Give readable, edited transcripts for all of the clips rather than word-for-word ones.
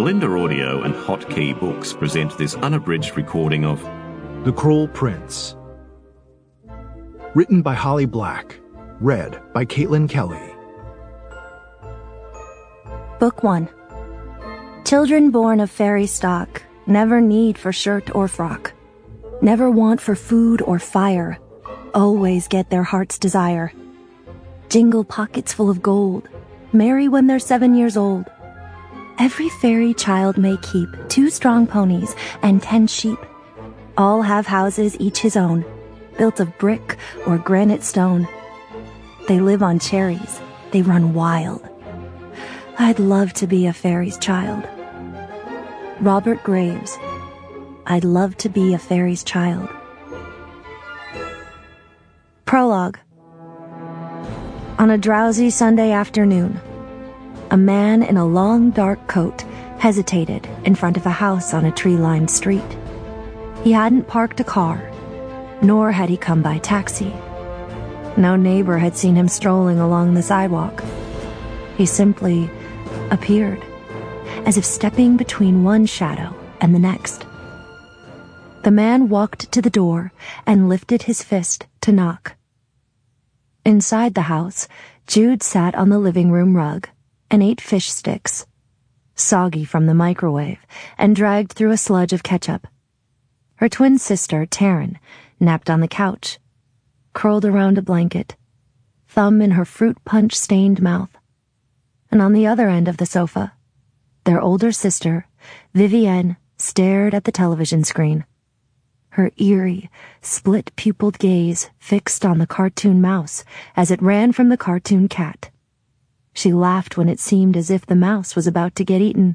Belinda Audio and Hotkey Books present this unabridged recording of The Cruel Prince. Written by Holly Black. Read by Caitlin Kelly. Book 1. Children born of fairy stock never need for shirt or frock, never want for food or fire, always get their heart's desire. Jingle pockets full of gold, marry when they're 7 years old. Every fairy child may keep 2 strong ponies and 10 sheep. All have houses each his own, built of brick or granite stone. They live on cherries, they run wild. I'd love to be a fairy's child. Robert Graves. I'd love to be a fairy's child. Prologue. On a drowsy Sunday afternoon, a man in a long dark coat hesitated in front of a house on a tree-lined street. He hadn't parked a car, nor had he come by taxi. No neighbor had seen him strolling along the sidewalk. He simply appeared, as if stepping between one shadow and the next. The man walked to the door and lifted his fist to knock. Inside the house, Jude sat on the living room rug and ate fish sticks, soggy from the microwave and dragged through a sludge of ketchup. Her twin sister, Taryn, napped on the couch, curled around a blanket, thumb in her fruit punch-stained mouth. And on the other end of the sofa, their older sister, Vivienne, stared at the television screen, her eerie, split-pupiled gaze fixed on the cartoon mouse as it ran from the cartoon cat. She laughed when it seemed as if the mouse was about to get eaten.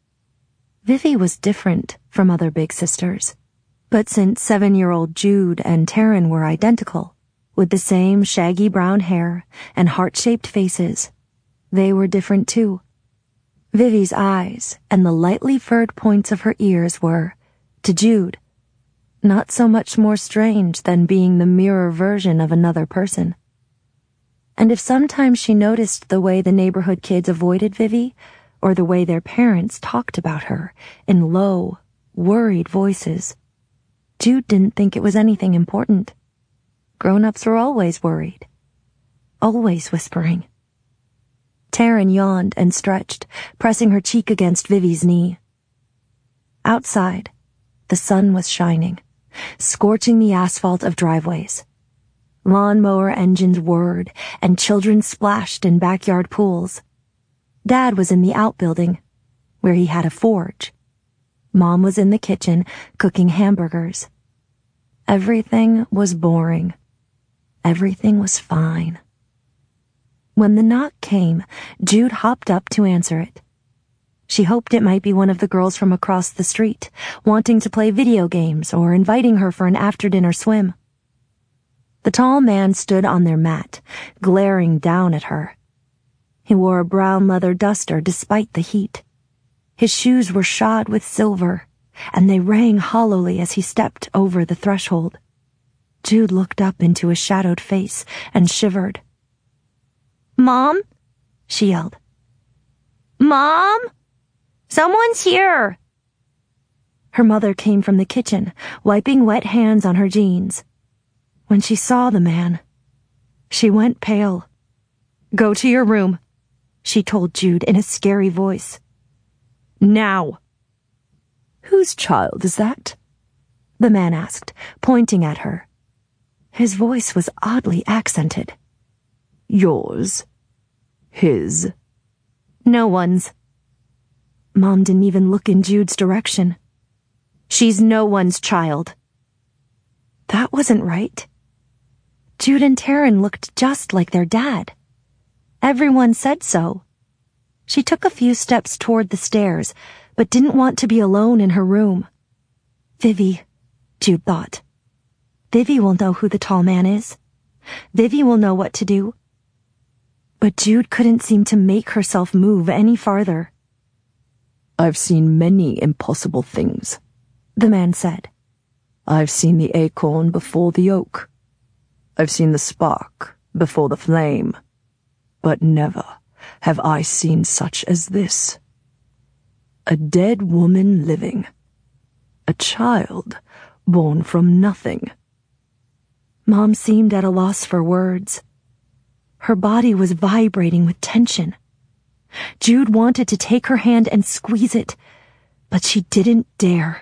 Vivi was different from other big sisters, but since 7-year-old Jude and Taryn were identical, with the same shaggy brown hair and heart-shaped faces, they were different too. Vivi's eyes and the lightly furred points of her ears were, to Jude, not so much more strange than being the mirror version of another person. And if sometimes she noticed the way the neighborhood kids avoided Vivi, or the way their parents talked about her in low, worried voices, Jude didn't think it was anything important. Grown-ups were always worried, always whispering. Taryn yawned and stretched, pressing her cheek against Vivi's knee. Outside, the sun was shining, scorching the asphalt of driveways. Lawnmower engines whirred, and children splashed in backyard pools. Dad was in the outbuilding, where he had a forge. Mom was in the kitchen, cooking hamburgers. Everything was boring. Everything was fine. When the knock came, Jude hopped up to answer it. She hoped it might be one of the girls from across the street, wanting to play video games or inviting her for an after-dinner swim. The tall man stood on their mat, glaring down at her. He wore a brown leather duster despite the heat. His shoes were shod with silver, and they rang hollowly as he stepped over the threshold. Jude looked up into his shadowed face and shivered. "Mom?" she yelled. "Mom? Someone's here!" Her mother came from the kitchen, wiping wet hands on her jeans. When she saw the man, she went pale. "Go to your room," she told Jude in a scary voice. "Now." "Whose child is that?" the man asked, pointing at her. His voice was oddly accented. "Yours. His." "No one's." Mom didn't even look in Jude's direction. "She's no one's child." That wasn't right. Jude and Taryn looked just like their dad. Everyone said so. She took a few steps toward the stairs, but didn't want to be alone in her room. Vivi, Jude thought. Vivi will know who the tall man is. Vivi will know what to do. But Jude couldn't seem to make herself move any farther. "I've seen many impossible things," the man said. "I've seen the acorn before the oak. I've seen the spark before the flame. But never have I seen such as this." A dead woman living. A child born from nothing. Mom seemed at a loss for words. Her body was vibrating with tension. Jude wanted to take her hand and squeeze it, but she didn't dare.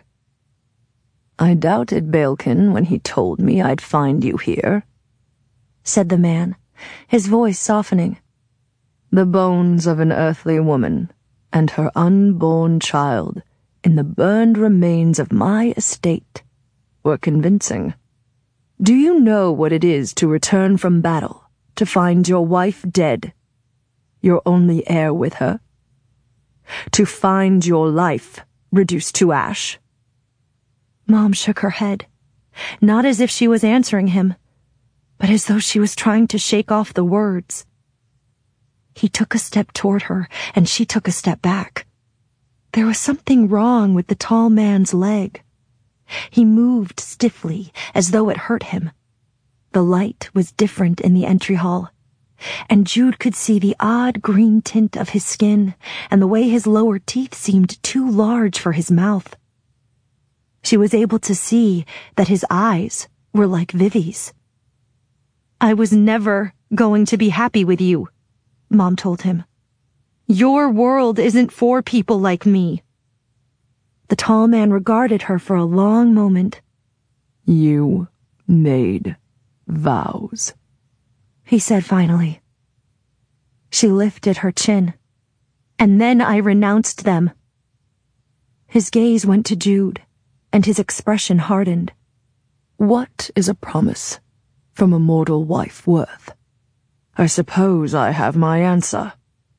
I doubted Baelkin when he told me I'd find you here, said the man, his voice softening. The bones of an earthly woman and her unborn child in the burned remains of my estate were convincing. Do you know what it is to return from battle, to find your wife dead, your only heir with her? To find your life reduced to ash? Mom shook her head, not as if she was answering him, but as though she was trying to shake off the words. He took a step toward her, and she took a step back. There was something wrong with the tall man's leg. He moved stiffly, as though it hurt him. The light was different in the entry hall, and Jude could see the odd green tint of his skin and the way his lower teeth seemed too large for his mouth. She was able to see that his eyes were like Vivi's. I was never going to be happy with you, Mom told him. Your world isn't for people like me. The tall man regarded her for a long moment. You made vows, he said finally. She lifted her chin. And then I renounced them. His gaze went to Jude, and his expression hardened. What is a promise from a mortal wife worth? I suppose I have my answer.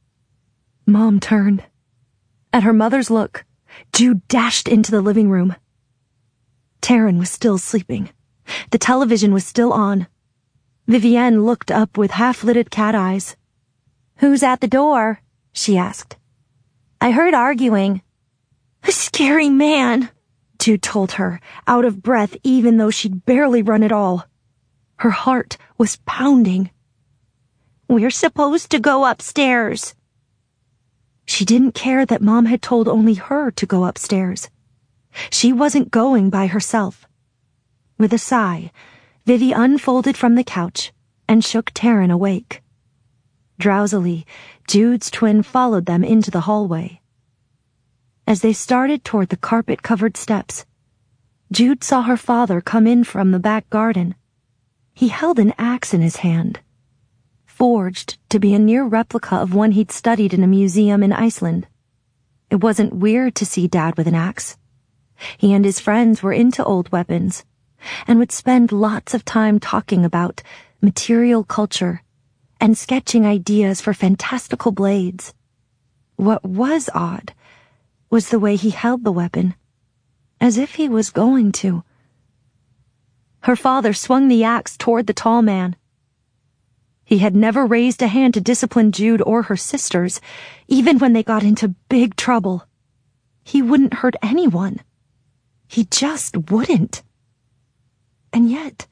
Mom turned. At her mother's look, Jude dashed into the living room. Taryn was still sleeping. The television was still on. Vivienne looked up with half-lidded cat eyes. Who's at the door? She asked. I heard arguing. A scary man, Jude told her, out of breath even though she'd barely run at all. Her heart was pounding. We're supposed to go upstairs. She didn't care that Mom had told only her to go upstairs. She wasn't going by herself. With a sigh, Vivi unfolded from the couch and shook Taryn awake. Drowsily, Jude's twin followed them into the hallway. As they started toward the carpet-covered steps, Jude saw her father come in from the back garden. He held an axe in his hand, forged to be a near replica of one he'd studied in a museum in Iceland. It wasn't weird to see Dad with an axe. He and his friends were into old weapons, and would spend lots of time talking about material culture and sketching ideas for fantastical blades. What was odd was the way he held the weapon, as if he was going to. Her father swung the axe toward the tall man. He had never raised a hand to discipline Jude or her sisters, even when they got into big trouble. He wouldn't hurt anyone. He just wouldn't. And yet,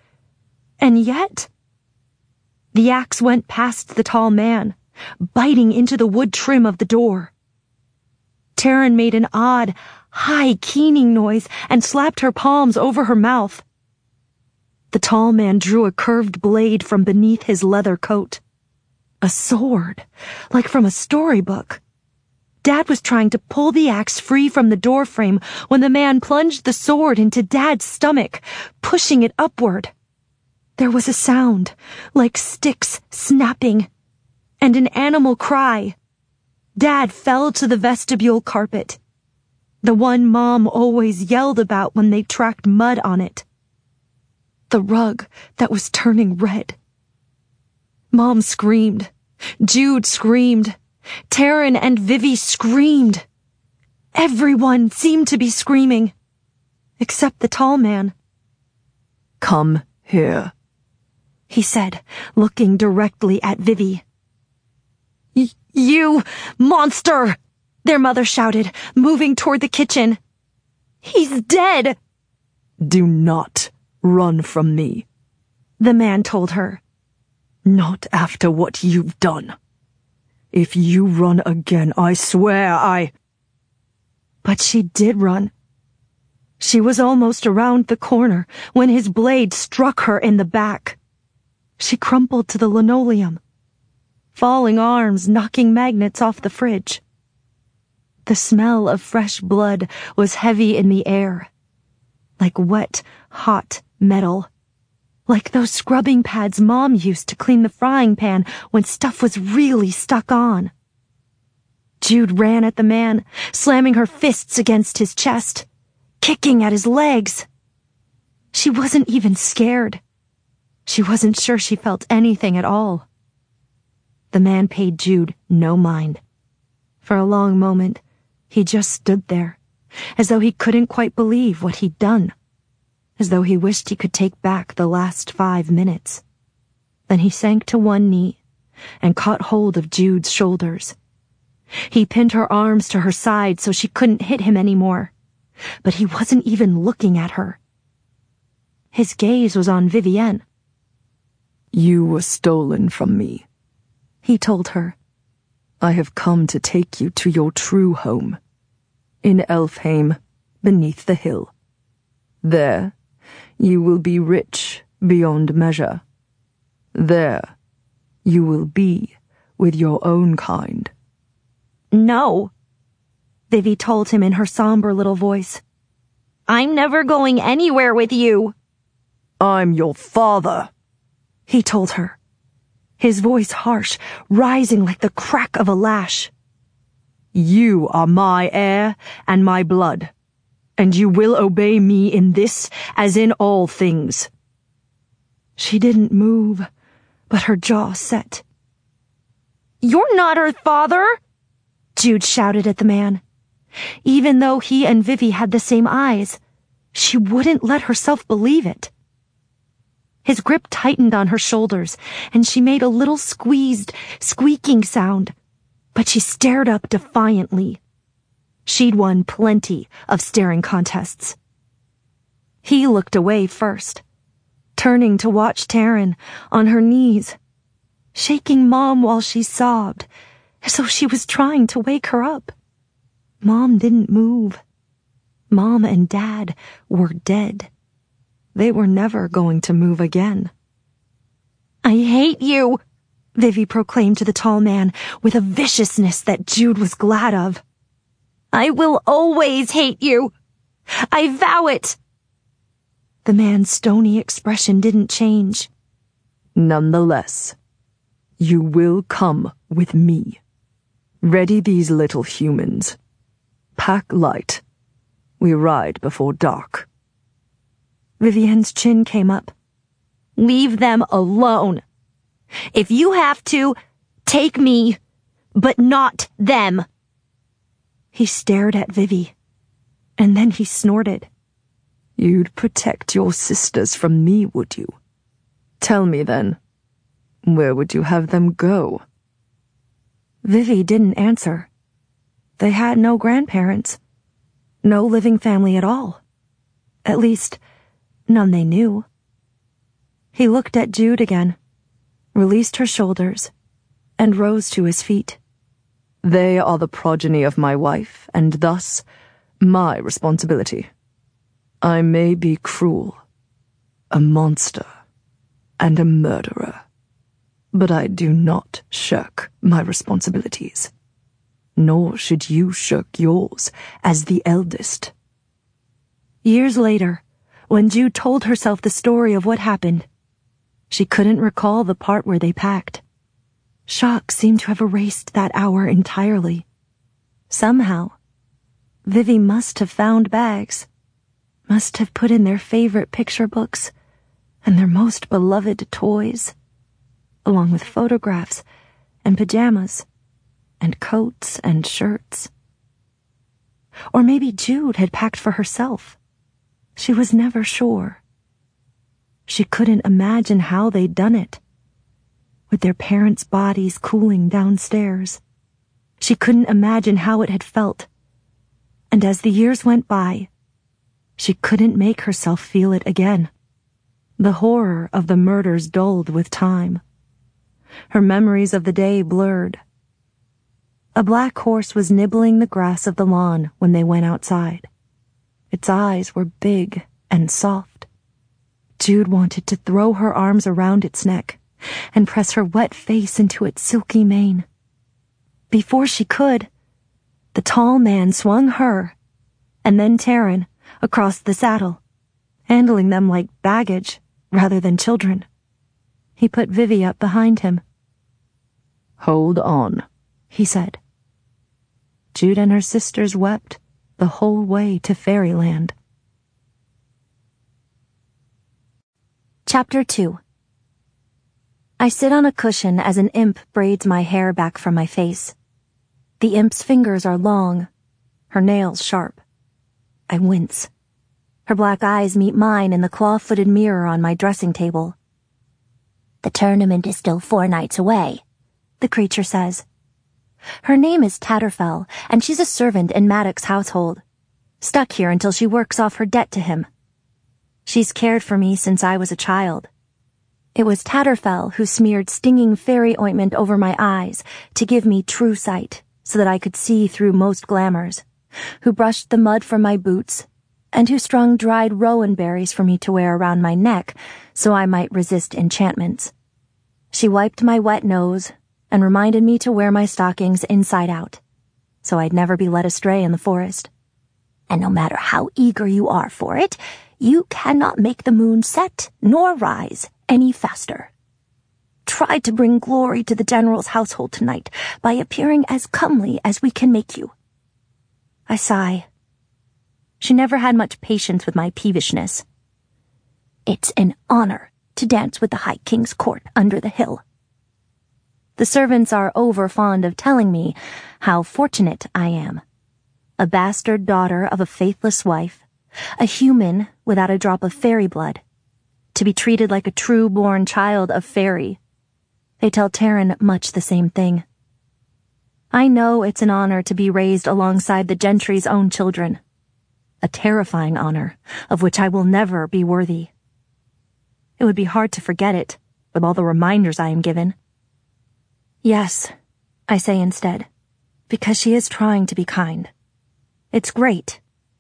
the axe went past the tall man, biting into the wood trim of the door. Taryn made an odd, high keening noise and slapped her palms over her mouth. The tall man drew a curved blade from beneath his leather coat. A sword, like from a storybook. Dad was trying to pull the axe free from the doorframe when the man plunged the sword into Dad's stomach, pushing it upward. There was a sound, like sticks snapping, and an animal cry. Dad fell to the vestibule carpet, the one Mom always yelled about when they tracked mud on it. The rug that was turning red. Mom screamed. Jude screamed. Taryn and Vivi screamed. Everyone seemed to be screaming, except the tall man. Come here, he said, looking directly at Vivi. You monster! Their mother shouted, moving toward the kitchen. He's dead! Do not run from me, the man told her. Not after what you've done. If you run again, I swear But she did run. She was almost around the corner when his blade struck her in the back. She crumpled to the linoleum, falling arms knocking magnets off the fridge. The smell of fresh blood was heavy in the air, like wet, hot metal, like those scrubbing pads Mom used to clean the frying pan when stuff was really stuck on. Jude ran at the man, slamming her fists against his chest, kicking at his legs. She wasn't even scared. She wasn't sure she felt anything at all. The man paid Jude no mind. For a long moment, he just stood there, as though he couldn't quite believe what he'd done, as though he wished he could take back the last 5 minutes. Then he sank to one knee and caught hold of Jude's shoulders. He pinned her arms to her side so she couldn't hit him anymore, but he wasn't even looking at her. His gaze was on Vivienne. "You were stolen from me," he told her. "I have come to take you to your true home, in Elfheim, beneath the hill. There, you will be rich beyond measure. There, you will be with your own kind." "No," Vivi told him in her somber little voice. "I'm never going anywhere with you." "I'm your father," he told her, his voice harsh, rising like the crack of a lash. "You are my heir and my blood, and you will obey me in this as in all things." She didn't move, but her jaw set. "You're not her father!" Jude shouted at the man. Even though he and Vivi had the same eyes, she wouldn't let herself believe it. His grip tightened on her shoulders, and she made a little squeezed, squeaking sound, but she stared up defiantly. She'd won plenty of staring contests. He looked away first, turning to watch Taryn on her knees, shaking Mom while she sobbed, as though she was trying to wake her up. Mom didn't move. Mom and Dad were dead. They were never going to move again. "I hate you," Vivi proclaimed to the tall man with a viciousness that Jude was glad of. "I will always hate you. I vow it." The man's stony expression didn't change. "Nonetheless, you will come with me. Ready these little humans. Pack light. We ride before dark." Vivienne's chin came up. "Leave them alone. If you have to, take me, but not them." He stared at Vivi, and then he snorted. "You'd protect your sisters from me, would you? Tell me then, where would you have them go?" Vivi didn't answer. They had no grandparents, no living family at all. At least, none they knew. He looked at Jude again, released her shoulders, and rose to his feet. "They are the progeny of my wife, and thus my responsibility. I may be cruel, a monster, and a murderer, but I do not shirk my responsibilities. Nor should you shirk yours as the eldest." Years later, when Jude told herself the story of what happened, she couldn't recall the part where they packed. Shock seemed to have erased that hour entirely. Somehow, Vivi must have found bags, must have put in their favorite picture books and their most beloved toys, along with photographs and pajamas and coats and shirts. Or maybe Jude had packed for herself. She was never sure. She couldn't imagine how they'd done it, with their parents' bodies cooling downstairs. She couldn't imagine how it had felt. And as the years went by, she couldn't make herself feel it again. The horror of the murders dulled with time. Her memories of the day blurred. A black horse was nibbling the grass of the lawn when they went outside. Its eyes were big and soft. Jude wanted to throw her arms around its neck and press her wet face into its silky mane. Before she could, the tall man swung her, and then Taryn, across the saddle, handling them like baggage rather than children. He put Vivi up behind him. "Hold on," he said. Jude and her sisters wept the whole way to Fairyland. Chapter 2. I sit on a cushion as an imp braids my hair back from my face. The imp's fingers are long, her nails sharp. I wince. Her black eyes meet mine in the claw-footed mirror on my dressing table. "The tournament is still 4 nights away," the creature says. Her name is Tatterfell, and she's a servant in Maddox's household, stuck here until she works off her debt to him. She's cared for me since I was a child. It was Tatterfell who smeared stinging fairy ointment over my eyes to give me true sight so that I could see through most glamours, who brushed the mud from my boots, and who strung dried rowan berries for me to wear around my neck so I might resist enchantments. She wiped my wet nose and reminded me to wear my stockings inside out, so I'd never be led astray in the forest. "And no matter how eager you are for it, you cannot make the moon set nor rise any faster. Try to bring glory to the general's household tonight by appearing as comely as we can make you." I sigh. She never had much patience with my peevishness. "It's an honor to dance with the High King's court under the hill." The servants are over fond of telling me how fortunate I am. A bastard daughter of a faithless wife, a human without a drop of fairy blood, to be treated like a true-born child of fairy. They tell Taryn much the same thing. I know it's an honor to be raised alongside the gentry's own children. A terrifying honor, of which I will never be worthy. It would be hard to forget it, with all the reminders I am given. "Yes," I say instead, because she is trying to be kind. It's great.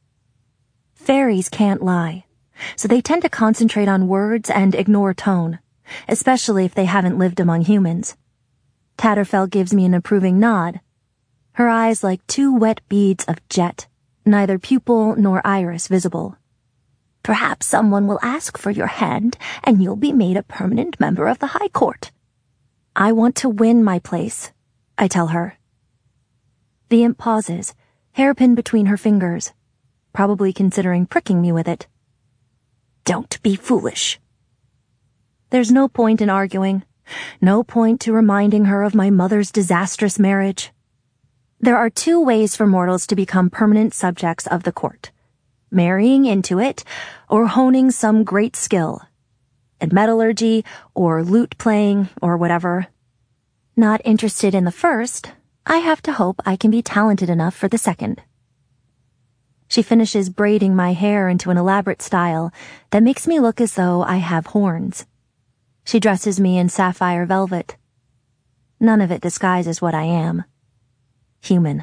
Fairies can't lie, so they tend to concentrate on words and ignore tone, especially if they haven't lived among humans. Tatterfell gives me an approving nod, her eyes like 2 wet beads of jet, neither pupil nor iris visible. "Perhaps someone will ask for your hand, and you'll be made a permanent member of the High Court." "I want to win my place," I tell her. The imp pauses, hairpin between her fingers, probably considering pricking me with it. "Don't be foolish." There's no point in arguing, no point to reminding her of my mother's disastrous marriage. There are 2 ways for mortals to become permanent subjects of the court: marrying into it, or honing some great skill, in metallurgy, or lute playing, or whatever. Not interested in the first, I have to hope I can be talented enough for the second. She finishes braiding my hair into an elaborate style that makes me look as though I have horns. She dresses me in sapphire velvet. None of it disguises what I am. Human.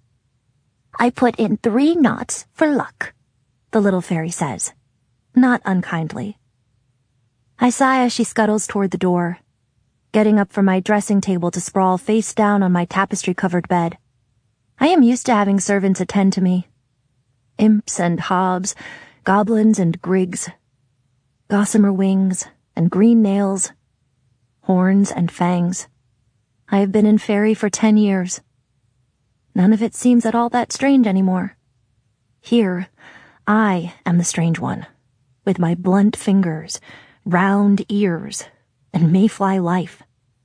"I put in 3 knots for luck," the little fairy says, not unkindly. I sigh as she scuttles toward the door, getting up from my dressing table to sprawl face down on my tapestry-covered bed. I am used to having servants attend to me. Imps and hobs, goblins and grigs, gossamer wings and green nails, horns and fangs. I have been in fairy for 10 years. None of it seems at all that strange anymore. Here, I am the strange one, with my blunt fingers, round ears, and mayfly life.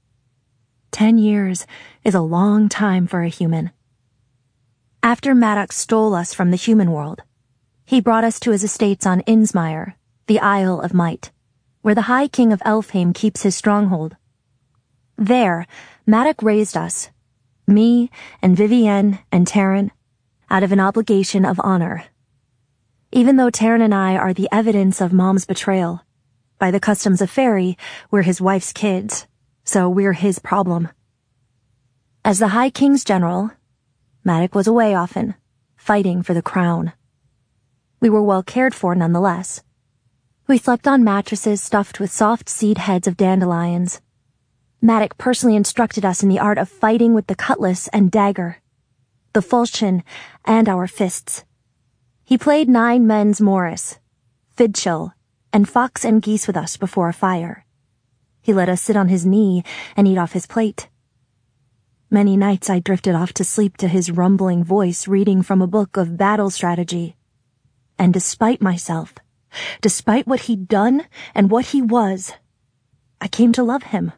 10 years is a long time for a human. After Maddox stole us from the human world, he brought us to his estates on Innsmire, the Isle of Might, where the High King of Elfheim keeps his stronghold. There, Maddox raised us, me and Vivienne and Taryn, out of an obligation of honor. Even though Taryn and I are the evidence of Mom's betrayal, by the customs of fairy, we're his wife's kids, so we're his problem. As the High King's general, Maddox was away often, fighting for the crown. We were well cared for nonetheless. We slept on mattresses stuffed with soft seed heads of dandelions. Maddox personally instructed us in the art of fighting with the cutlass and dagger, the falchion, and our fists. He played 9 men's Morris, Fidchel, and fox and geese with us before a fire. He let us sit on his knee and eat off his plate. Many nights I drifted off to sleep to his rumbling voice reading from a book of battle strategy. And despite myself, despite what he'd done and what he was, I came to love him.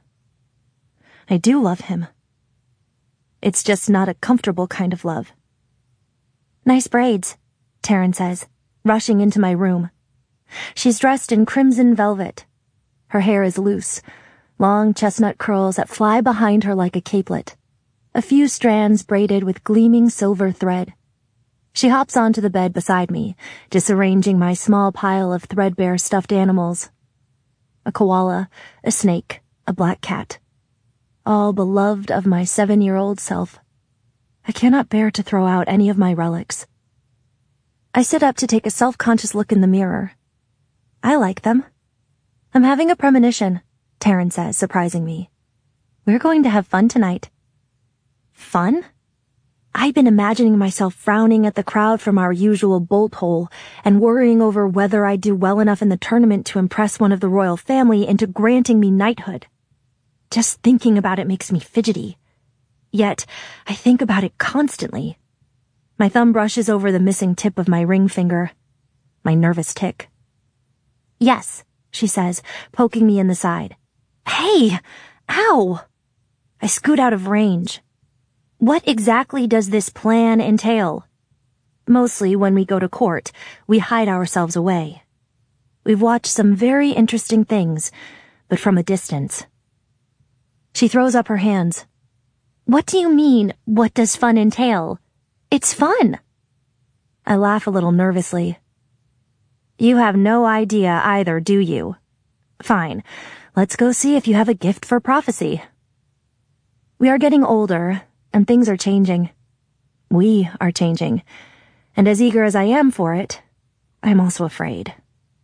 I do love him. It's just not a comfortable kind of love. Nice braids, Taryn says, rushing into my room. She's dressed in crimson velvet. Her hair is loose, long chestnut curls that fly behind her like a capelet, a few strands braided with gleaming silver thread. She hops onto the bed beside me, disarranging my small pile of threadbare stuffed animals. A koala, a snake, a black cat. All beloved of my 7-year-old self. I cannot bear to throw out any of my relics. I sit up to take a self-conscious look in the mirror. I like them. I'm having a premonition, Taryn says, surprising me. We're going to have fun tonight. Fun? I've been imagining myself frowning at the crowd from our usual bolt hole and worrying over whether I'd do well enough in the tournament to impress one of the royal family into granting me knighthood. Just thinking about it makes me fidgety. Yet, I think about it constantly. My thumb brushes over the missing tip of my ring finger. My nervous tick. Yes, she says, poking me in the side. Hey! Ow! I scoot out of range. What exactly does this plan entail? Mostly when we go to court, we hide ourselves away. We've watched some very interesting things, but from a distance. She throws up her hands. What do you mean, what does fun entail? It's fun. I laugh a little nervously. You have no idea either, do you? Fine. Let's go see if you have a gift for prophecy. We are getting older, and things are changing. We are changing. And as eager as I am for it, I'm also afraid.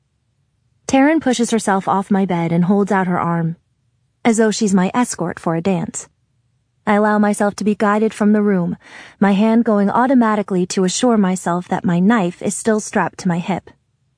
Taryn pushes herself off my bed and holds out her arm, as though she's my escort for a dance. I allow myself to be guided from the room, my hand going automatically to assure myself that my knife is still strapped to my hip.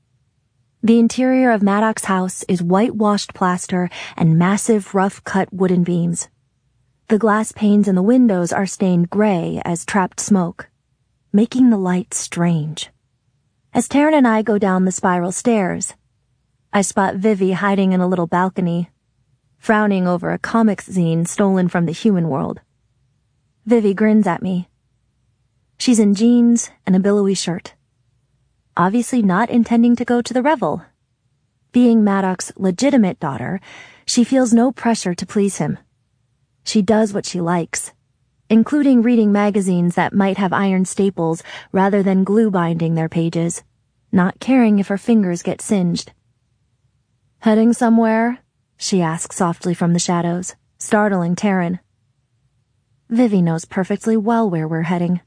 The interior of Maddox's house is whitewashed plaster and massive, rough-cut wooden beams. The glass panes in the windows are stained gray as trapped smoke, making the light strange. As Taryn and I go down the spiral stairs, I spot Vivi hiding in a little balcony, frowning over a comics zine stolen from the human world. Vivi grins at me. She's in jeans and a billowy shirt, obviously not intending to go to the revel. Being Maddox's legitimate daughter, she feels no pressure to please him. She does what she likes, including reading magazines that might have iron staples rather than glue binding their pages, not caring if her fingers get singed. Heading somewhere? She asks softly from the shadows, startling Taryn. Vivi knows perfectly well where we're heading.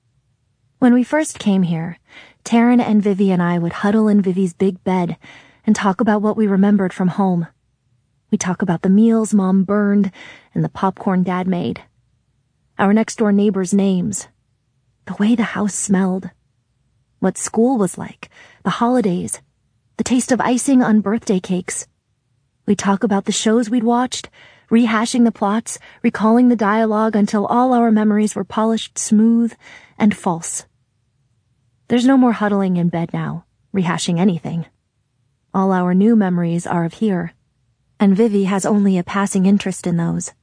When we first came here, Taryn and Vivi and I would huddle in Vivi's big bed and talk about what we remembered from home. We'd talk about the meals Mom burned and the popcorn Dad made. Our next-door neighbors' names. The way the house smelled. What school was like. The holidays. The taste of icing on birthday cakes. We'd talk about the shows we'd watched, rehashing the plots, recalling the dialogue until all our memories were polished smooth and false. There's no more huddling in bed now, rehashing anything. All our new memories are of here, and Vivi has only a passing interest in those.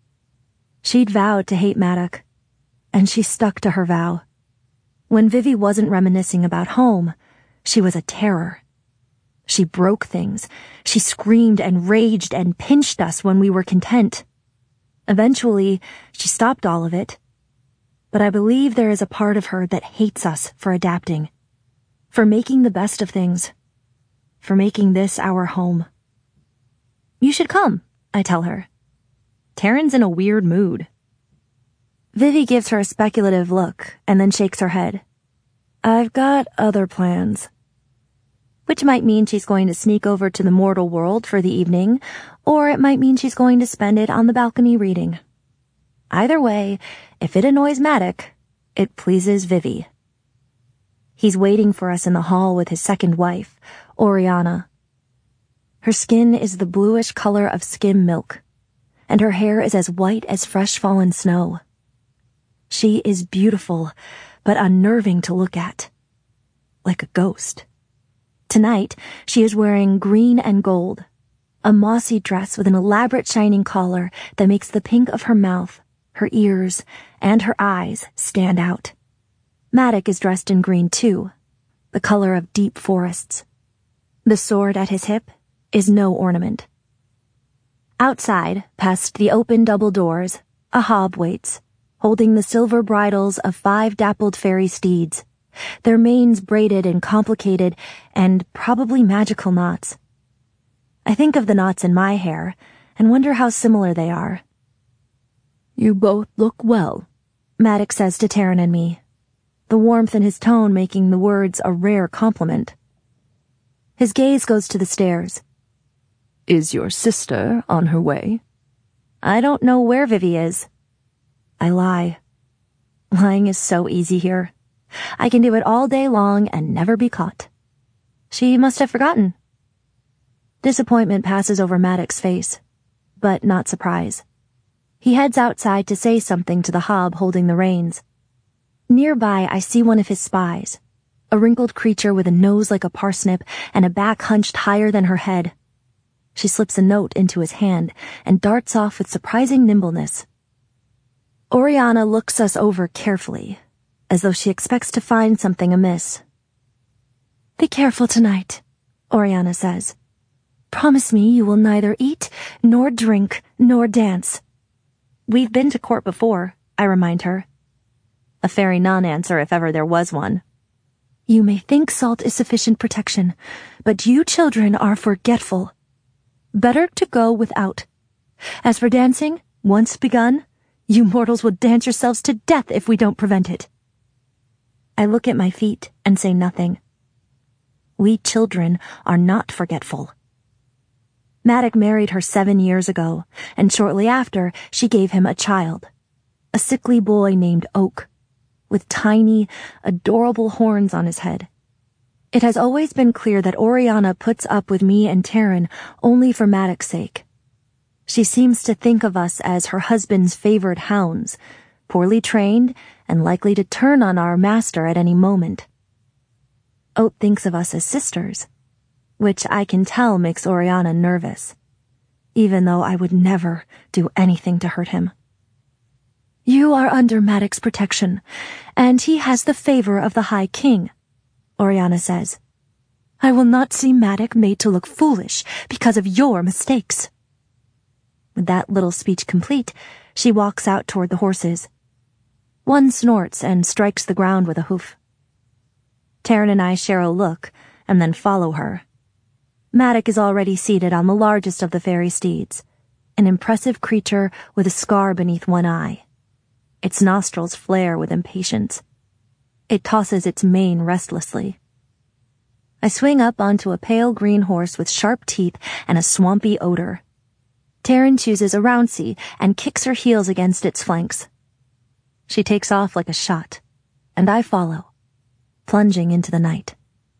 She'd vowed to hate Maddox, and she stuck to her vow. When Vivi wasn't reminiscing about home, she was a terror. She broke things. She screamed and raged and pinched us when we were content. Eventually, she stopped all of it. But I believe there is a part of her that hates us for adapting, for making the best of things, for making this our home. You should come, I tell her. Taryn's in a weird mood. Vivi gives her a speculative look and then shakes her head. I've got other plans. Which might mean she's going to sneak over to the mortal world for the evening, or it might mean she's going to spend it on the balcony reading. Either way, if it annoys Maddox, it pleases Vivi. He's waiting for us in the hall with his second wife, Oriana. Her skin is the bluish color of skim milk, and her hair is as white as fresh fallen snow. She is beautiful, but unnerving to look at. Like a ghost. Tonight, she is wearing green and gold, a mossy dress with an elaborate shining collar that makes the pink of her mouth, her ears, and her eyes stand out. Maddox is dressed in green too, the color of deep forests. The sword at his hip is no ornament. Outside, past the open double doors, a hob waits, holding the silver bridles of 5 dappled fairy steeds, their manes braided in complicated and probably magical knots. I think of the knots in my hair and wonder how similar they are. You both look well, Maddox says to Taryn and me, the warmth in his tone making the words a rare compliment. His gaze goes to the stairs. Is your sister on her way? I don't know where Vivi is. I lie. Lying is so easy here. I can do it all day long and never be caught. She must have forgotten. Disappointment passes over Maddox's face, but not surprise. He heads outside to say something to the hob holding the reins. Nearby, I see one of his spies, a wrinkled creature with a nose like a parsnip and a back hunched higher than her head. She slips a note into his hand and darts off with surprising nimbleness. Oriana looks us over carefully, as though she expects to find something amiss. Be careful tonight, Oriana says. Promise me you will neither eat, nor drink, nor dance. We've been to court before, I remind her. A fairy non-answer if ever there was one. You may think salt is sufficient protection, but you children are forgetful. Better to go without. As for dancing, once begun, you mortals will dance yourselves to death if we don't prevent it. I look at my feet and say nothing. We children are not forgetful. Maddox married her 7 years ago, and shortly after, she gave him a child, a sickly boy named Oak, with tiny, adorable horns on his head. It has always been clear that Oriana puts up with me and Taryn only for Maddox's sake. She seems to think of us as her husband's favored hounds, poorly trained and likely to turn on our master at any moment. Oak thinks of us as sisters, which I can tell makes Oriana nervous, even though I would never do anything to hurt him. You are under Maddox's protection, and he has the favor of the High King, Oriana says. I will not see Maddox made to look foolish because of your mistakes. With that little speech complete, she walks out toward the horses. One snorts and strikes the ground with a hoof. Taryn and I share a look and then follow her. Maddox is already seated on the largest of the fairy steeds, an impressive creature with a scar beneath one eye. Its nostrils flare with impatience. It tosses its mane restlessly. I swing up onto a pale green horse with sharp teeth and a swampy odor. Taryn chooses a rouncy and kicks her heels against its flanks. She takes off like a shot, and I follow, plunging into the night.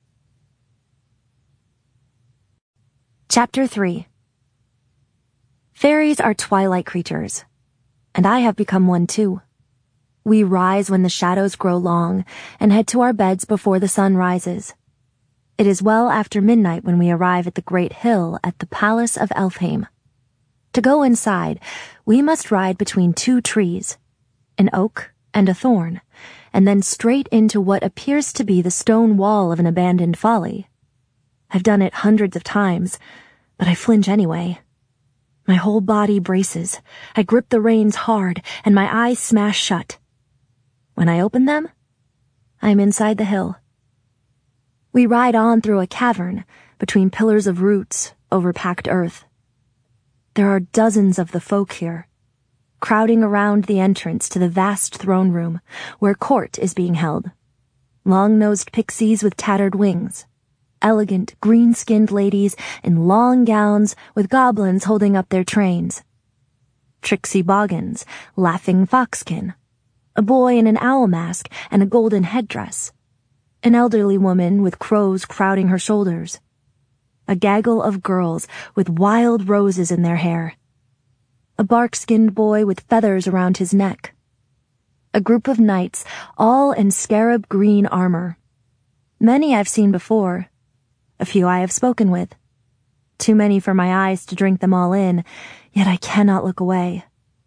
Chapter 3. Fairies are twilight creatures, and I have become one too. We rise when the shadows grow long and head to our beds before the sun rises. It is well after midnight when we arrive at the great hill at the Palace of Elfhame. To go inside, we must ride between 2 trees, an oak and a thorn, and then straight into what appears to be the stone wall of an abandoned folly. I've done it hundreds of times, but I flinch anyway. My whole body braces. I grip the reins hard, and my eyes smash shut. When I open them, I am inside the hill. We ride on through a cavern, between pillars of roots, over packed earth. There are dozens of the folk here. crowding around the entrance to the vast throne room, where court is being held. Long-nosed pixies with tattered wings. Elegant, green-skinned ladies in long gowns with goblins holding up their trains. Trixie Boggins, laughing foxkin. A boy in an owl mask and a golden headdress. An elderly woman with crows crowding her shoulders. A gaggle of girls with wild roses in their hair. A bark-skinned boy with feathers around his neck. A group of knights, all in scarab green armor. Many I've seen before. A few I have spoken with. Too many for my eyes to drink them all in, yet I cannot look away.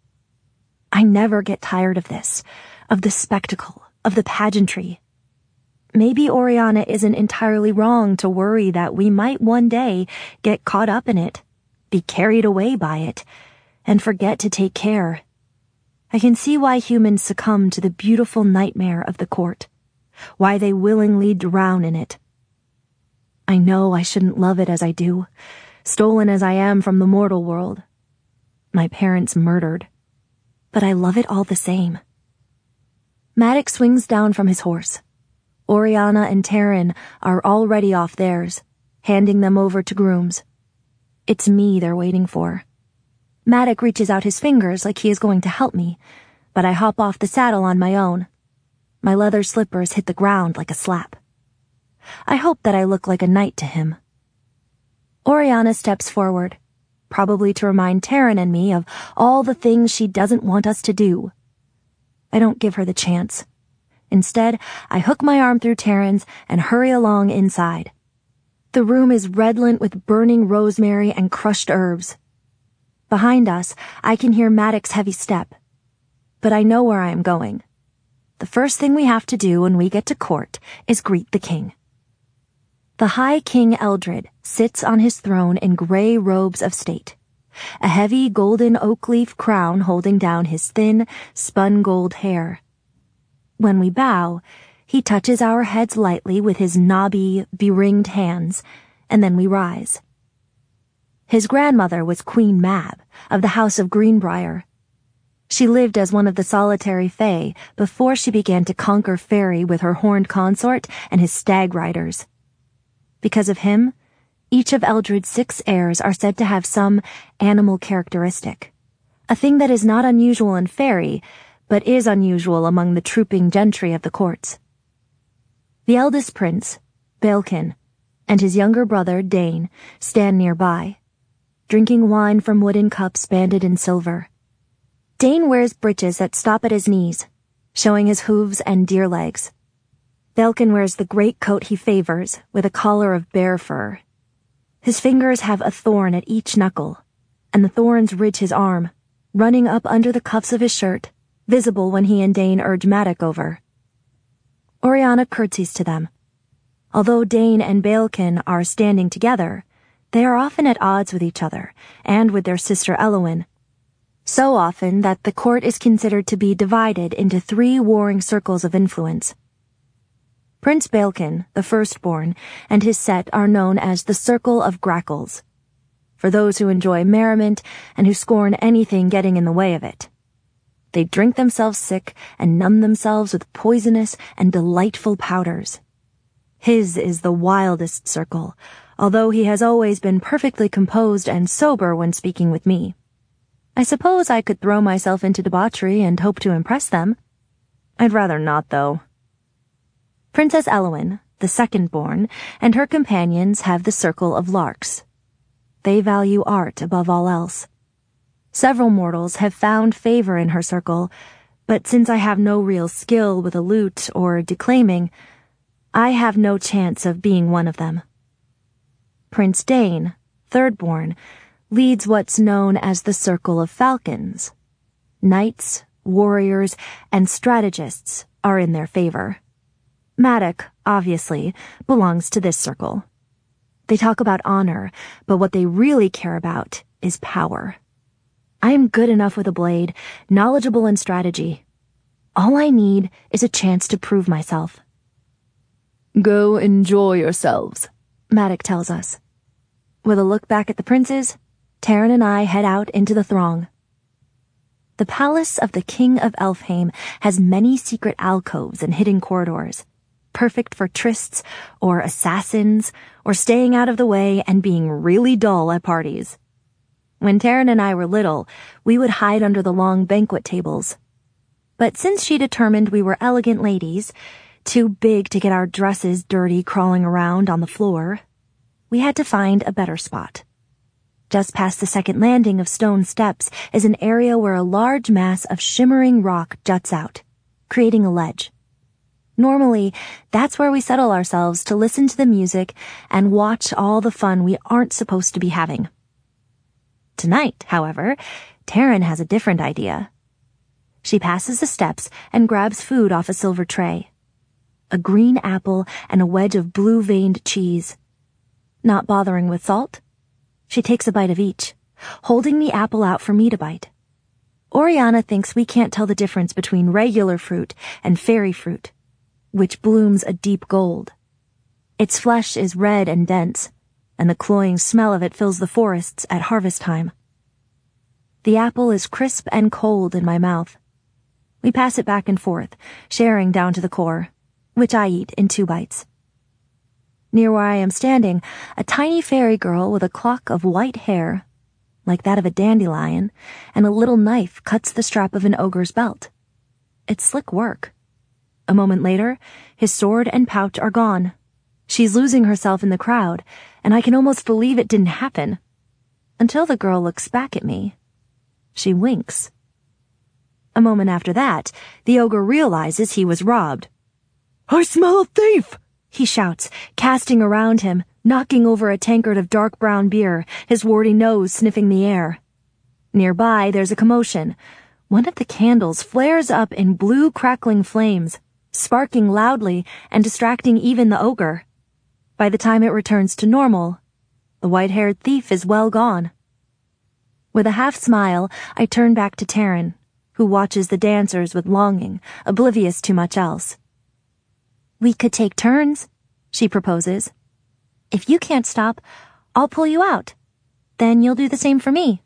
I never get tired of this, of the spectacle, of the pageantry. Maybe Oriana isn't entirely wrong to worry that we might one day get caught up in it, be carried away by it, and forget to take care. I can see why humans succumb to the beautiful nightmare of the court, why they willingly drown in it. I know I shouldn't love it as I do, stolen as I am from the mortal world. My parents murdered, but I love it all the same. Maddox swings down from his horse. Oriana and Taryn are already off theirs, handing them over to grooms. It's me they're waiting for. Maddox reaches out his fingers like he is going to help me, but I hop off the saddle on my own. My leather slippers hit the ground like a slap. I hope that I look like a knight to him. Oriana steps forward, probably to remind Taryn and me of all the things she doesn't want us to do. I don't give her the chance. Instead, I hook my arm through Taryn's and hurry along inside. The room is redolent with burning rosemary and crushed herbs. Behind us, I can hear Maddox's heavy step. But I know where I am going. The first thing we have to do when we get to court is greet the king. The High King Eldred sits on his throne in gray robes of state, a heavy golden oak leaf crown holding down his thin, spun gold hair. When we bow, he touches our heads lightly with his knobby, beringed hands, and then we rise. His grandmother was Queen Mab, of the House of Greenbrier. She lived as one of the solitary fae before she began to conquer Fairy with her horned consort and his stag riders. Because of him, each of Eldred's 6 heirs are said to have some animal characteristic, a thing that is not unusual in Fairy, but is unusual among the trooping gentry of the courts. The eldest prince, Baelkin, and his younger brother, Dane, stand nearby, drinking wine from wooden cups banded in silver. Dane wears breeches that stop at his knees, showing his hooves and deer legs. Baelkin wears the great coat he favors, with a collar of bear fur. His fingers have a thorn at each knuckle, and the thorns ridge his arm, running up under the cuffs of his shirt, visible when he and Dane urge Maddox over. Oriana curtsies to them. Although Dane and Baelkin are standing together, they are often at odds with each other, and with their sister Elowyn. So often that the court is considered to be divided into 3 warring circles of influence. Prince Baelkin, the firstborn, and his set are known as the Circle of Grackles, for those who enjoy merriment and who scorn anything getting in the way of it. They drink themselves sick and numb themselves with poisonous and delightful powders. His is the wildest circle, although he has always been perfectly composed and sober when speaking with me. I suppose I could throw myself into debauchery and hope to impress them. I'd rather not, though. Princess Elowyn, the second-born, and her companions have the Circle of Larks. They value art above all else. Several mortals have found favor in her circle, but since I have no real skill with a lute or declaiming, I have no chance of being one of them. Prince Dane, third-born, leads what's known as the Circle of Falcons. Knights, warriors, and strategists are in their favor. Maddox, obviously, belongs to this circle. They talk about honor, but what they really care about is power. I am good enough with a blade, knowledgeable in strategy. All I need is a chance to prove myself. Go enjoy yourselves, Maddox tells us. With a look back at the princes, Taryn and I head out into the throng. The palace of the King of Elfheim has many secret alcoves and hidden corridors, perfect for trysts or assassins or staying out of the way and being really dull at parties. When Taryn and I were little, we would hide under the long banquet tables. But since she determined we were elegant ladies, too big to get our dresses dirty crawling around on the floor, we had to find a better spot. Just past the second landing of stone steps is an area where a large mass of shimmering rock juts out, creating a ledge. Normally, that's where we settle ourselves to listen to the music and watch all the fun we aren't supposed to be having. Tonight, however, Taryn has a different idea. She passes the steps and grabs food off a silver tray. A green apple and a wedge of blue-veined cheese. Not bothering with salt, she takes a bite of each, holding the apple out for me to bite. Oriana thinks we can't tell the difference between regular fruit and fairy fruit, which blooms a deep gold. Its flesh is red and dense, and the cloying smell of it fills the forests at harvest time. The apple is crisp and cold in my mouth. We pass it back and forth, sharing down to the core, which I eat in 2 bites. Near where I am standing, a tiny fairy girl with a clock of white hair, like that of a dandelion, and a little knife cuts the strap of an ogre's belt. It's slick work. A moment later, his sword and pouch are gone. She's losing herself in the crowd, and I can almost believe it didn't happen. Until the girl looks back at me. She winks. A moment after that, the ogre realizes he was robbed. "I smell a thief!" he shouts, casting around him, knocking over a tankard of dark brown beer, his warty nose sniffing the air. Nearby, there's a commotion. One of the candles flares up in blue crackling flames, sparking loudly and distracting even the ogre. By the time it returns to normal, the white-haired thief is well gone. With a half smile, I turn back to Taryn, who watches the dancers with longing, oblivious to much else. "We could take turns," she proposes. "If you can't stop, I'll pull you out. Then you'll do the same for me."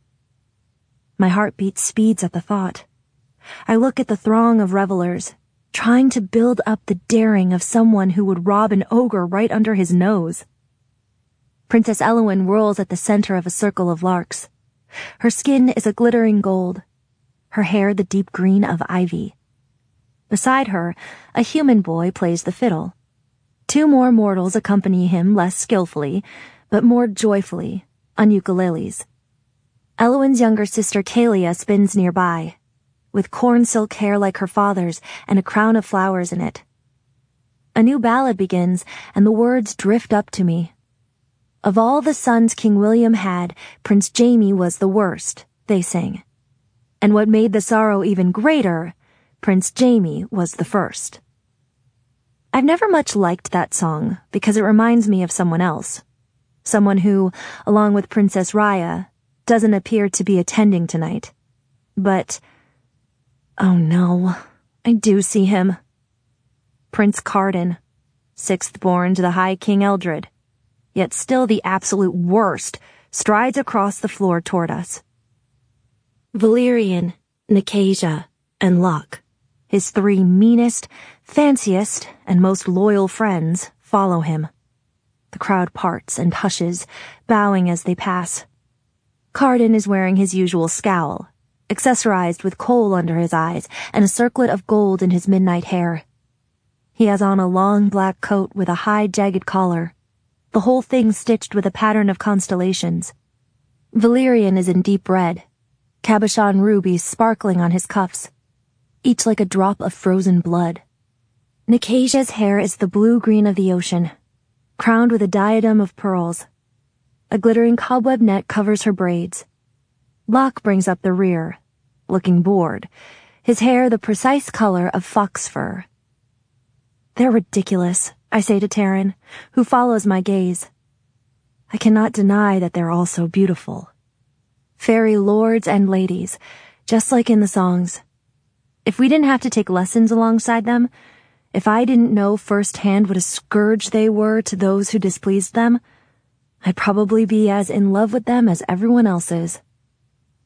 My heartbeat speeds at the thought. I look at the throng of revelers, trying to build up the daring of someone who would rob an ogre right under his nose. Princess Elowyn whirls at the center of a circle of larks. Her skin is a glittering gold, her hair the deep green of ivy. Beside her, a human boy plays the fiddle. 2 more mortals accompany him less skillfully, but more joyfully, on ukuleles. Elowyn's younger sister Kalia spins nearby, with corn silk hair like her father's and a crown of flowers in it. A new ballad begins, and the words drift up to me. Of all the sons King William had, Prince Jaime was the worst, they sing. And what made the sorrow even greater, Prince Jaime was the first. I've never much liked that song because it reminds me of someone else. Someone who, along with Princess Raya, doesn't appear to be attending tonight. But, oh no, I do see him. Prince Carden, 6th born to the High King Eldred, yet still the absolute worst, strides across the floor toward us. Valerian, Nicasia, and Locke, his 3 meanest, fanciest, and most loyal friends, follow him. The crowd parts and hushes, bowing as they pass. Carden is wearing his usual scowl, accessorized with coal under his eyes and a circlet of gold in his midnight hair. He has on a long black coat with a high jagged collar, the whole thing stitched with a pattern of constellations. Valerian is in deep red, cabochon rubies sparkling on his cuffs, each like a drop of frozen blood. Nicasia's hair is the blue-green of the ocean, crowned with a diadem of pearls. A glittering cobweb net covers her braids. Locke brings up the rear, looking bored, his hair the precise color of fox fur. "They're ridiculous," I say to Taryn, who follows my gaze. I cannot deny that they're all so beautiful. Fairy lords and ladies, just like in the songs. If we didn't have to take lessons alongside them, if I didn't know firsthand what a scourge they were to those who displeased them, I'd probably be as in love with them as everyone else is.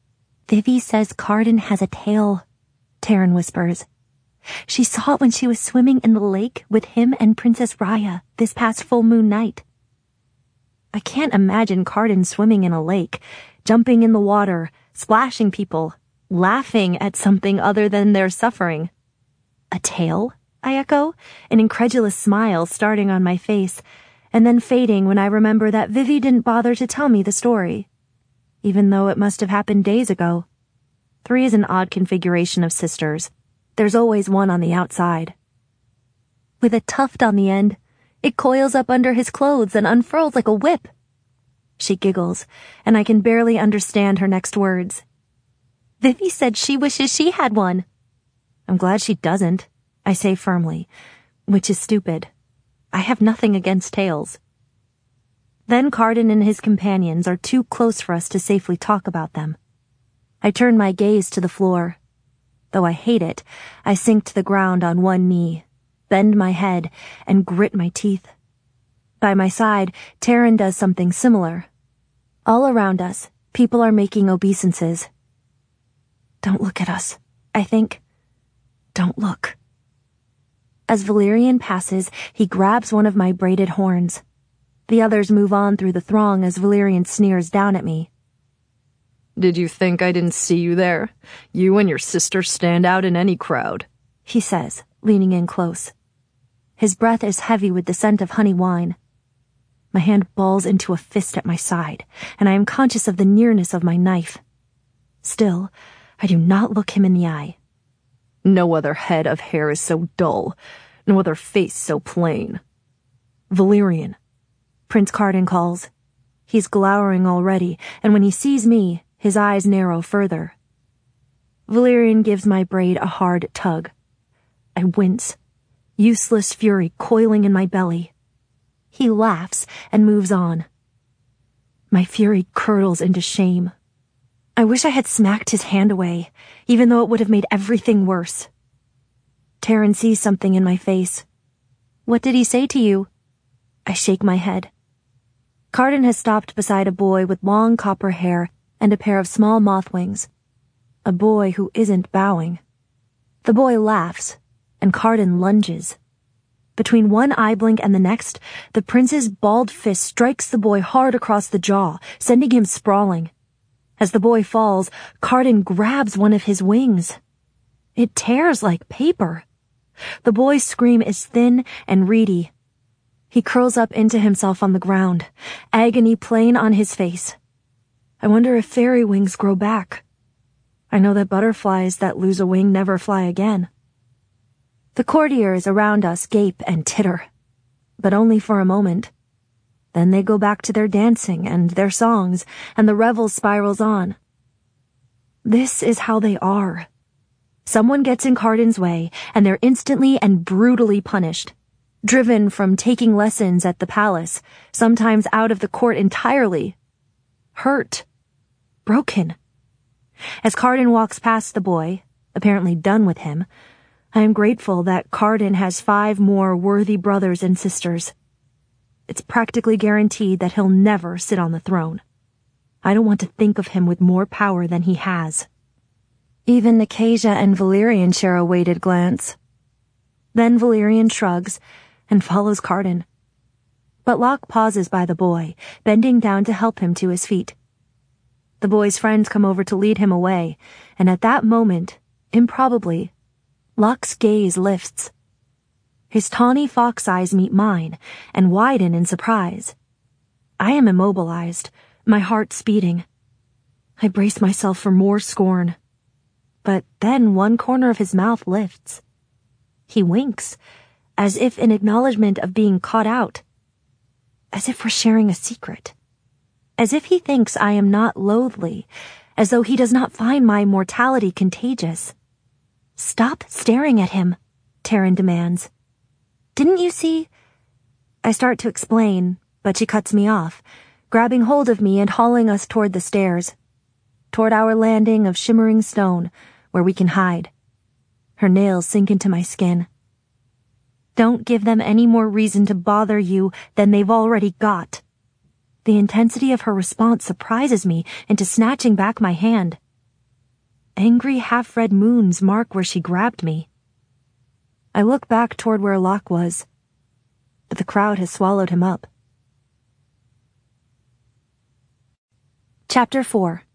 Vivi says Carden has a tail, Taryn whispers. She saw it when she was swimming in the lake with him and Princess Raya this past full moon night. I can't imagine Carden swimming in a lake, jumping in the water, splashing people, laughing at something other than their suffering. A tail? I echo, an incredulous smile starting on my face, and then fading when I remember that Vivi didn't bother to tell me the story, even though it must have happened days ago. 3 is an odd configuration of sisters. There's always one on the outside. With a tuft on the end, it coils up under his clothes and unfurls like a whip. She giggles, and I can barely understand her next words. Vivi said she wishes she had one. I'm glad she doesn't, I say firmly, which is stupid. I have nothing against tails. Then Carden and his companions are too close for us to safely talk about them. I turn my gaze to the floor. Though I hate it, I sink to the ground on one knee, bend my head, and grit my teeth. By my side, Taryn does something similar. All around us, people are making obeisances. Don't look at us, I think. Don't look. As Valerian passes, he grabs one of my braided horns. The others move on through the throng as Valerian sneers down at me. Did you think I didn't see you there? You and your sister stand out in any crowd, he says, leaning in close. His breath is heavy with the scent of honey wine. My hand balls into a fist at my side, and I am conscious of the nearness of my knife. Still, I do not look him in the eye. No other head of hair is so dull, no other face so plain. Valerian, Prince Carden calls. He's glowering already, and when he sees me, his eyes narrow further. Valerian gives my braid a hard tug. I wince, useless fury coiling in my belly. He laughs and moves on. My fury curdles into shame. I wish I had smacked his hand away, even though it would have made everything worse. Taryn sees something in my face. What did he say to you? I shake my head. Carden has stopped beside a boy with long copper hair and a pair of small moth wings. A boy who isn't bowing. The boy laughs, and Carden lunges. Between one eye blink and the next, the prince's balled fist strikes the boy hard across the jaw, sending him sprawling. As the boy falls, Carden grabs one of his wings. It tears like paper. The boy's scream is thin and reedy. He curls up into himself on the ground, agony plain on his face. I wonder if fairy wings grow back. I know that butterflies that lose a wing never fly again. The courtiers around us gape and titter, but only for a moment. Then they go back to their dancing and their songs, and the revel spirals on. This is how they are. Someone gets in Carden's way, and they're instantly and brutally punished. Driven from taking lessons at the palace, sometimes out of the court entirely. Hurt. Broken. As Carden walks past the boy, apparently done with him, I am grateful that Carden has 5 more worthy brothers and sisters. It's practically guaranteed that he'll never sit on the throne. I don't want to think of him with more power than he has. Even Nicasia and Valerian share a weighted glance. Then Valerian shrugs and follows Carden. But Locke pauses by the boy, bending down to help him to his feet. The boy's friends come over to lead him away, and at that moment, improbably, Locke's gaze lifts. His tawny fox eyes meet mine and widen in surprise. I am immobilized, my heart speeding. I brace myself for more scorn. But then one corner of his mouth lifts. He winks, as if in acknowledgement of being caught out. As if we're sharing a secret. As if he thinks I am not loathly, as though he does not find my mortality contagious. Stop staring at him, Taryn demands. Didn't you see? I start to explain, but she cuts me off, grabbing hold of me and hauling us toward the stairs, toward our landing of shimmering stone, where we can hide. Her nails sink into my skin. Don't give them any more reason to bother you than they've already got. The intensity of her response surprises me into snatching back my hand. angry half-red moons mark where she grabbed me. I look back toward where Locke was, but the crowd has swallowed him up. Chapter 4.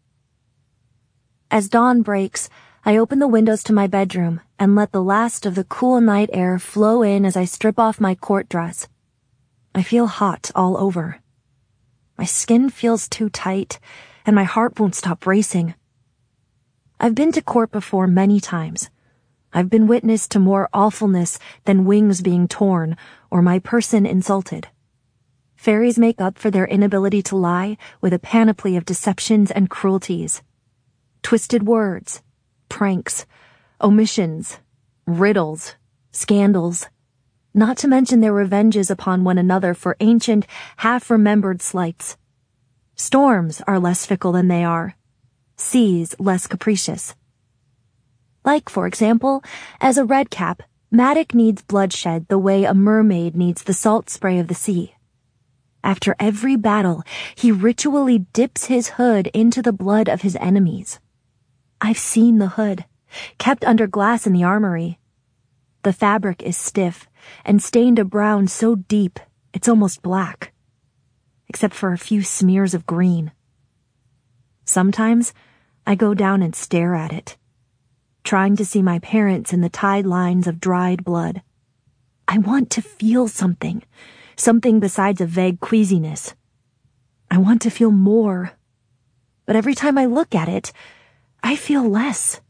As dawn breaks, I open the windows to my bedroom and let the last of the cool night air flow in as I strip off my court dress. I feel hot all over. My skin feels too tight, and my heart won't stop racing. I've been to court before many times. I've been witness to more awfulness than wings being torn or my person insulted. Fairies make up for their inability to lie with a panoply of deceptions and cruelties. Twisted words, pranks, omissions, riddles, scandals, not to mention their revenges upon one another for ancient, half-remembered slights. Storms are less fickle than they are, seas less capricious. Like, for example, as a redcap, Maddox needs bloodshed the way a mermaid needs the salt spray of the sea. After every battle, he ritually dips his hood into the blood of his enemies. I've seen the hood, kept under glass in the armory. The fabric is stiff and stained a brown so deep it's almost black, except for a few smears of green. Sometimes I go down and stare at it, trying to see my parents in the tide lines of dried blood. I want to feel something besides a vague queasiness. I want to feel more, but every time I look at it, I feel less.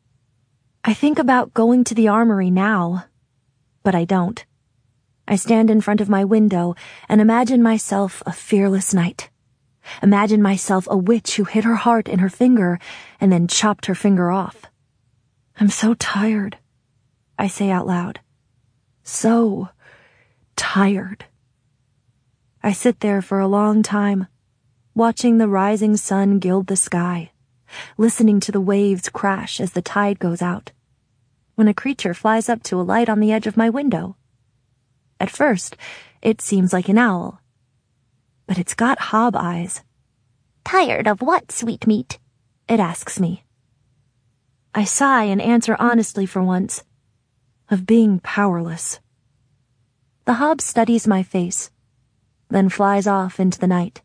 I think about going to the armory now, but I don't. I stand in front of my window and imagine myself a fearless knight. Imagine myself a witch who hid her heart in her finger and then chopped her finger off. I'm so tired, I say out loud. So tired. I sit there for a long time, watching the rising sun gild the sky, listening to the waves crash as the tide goes out, when a creature flies up to a light on the edge of my window. At first, it seems like an owl, but it's got hob eyes. "Tired of what, sweetmeat?" it asks me. I sigh and answer honestly for once, of being powerless. The hob studies my face, then flies off into the night.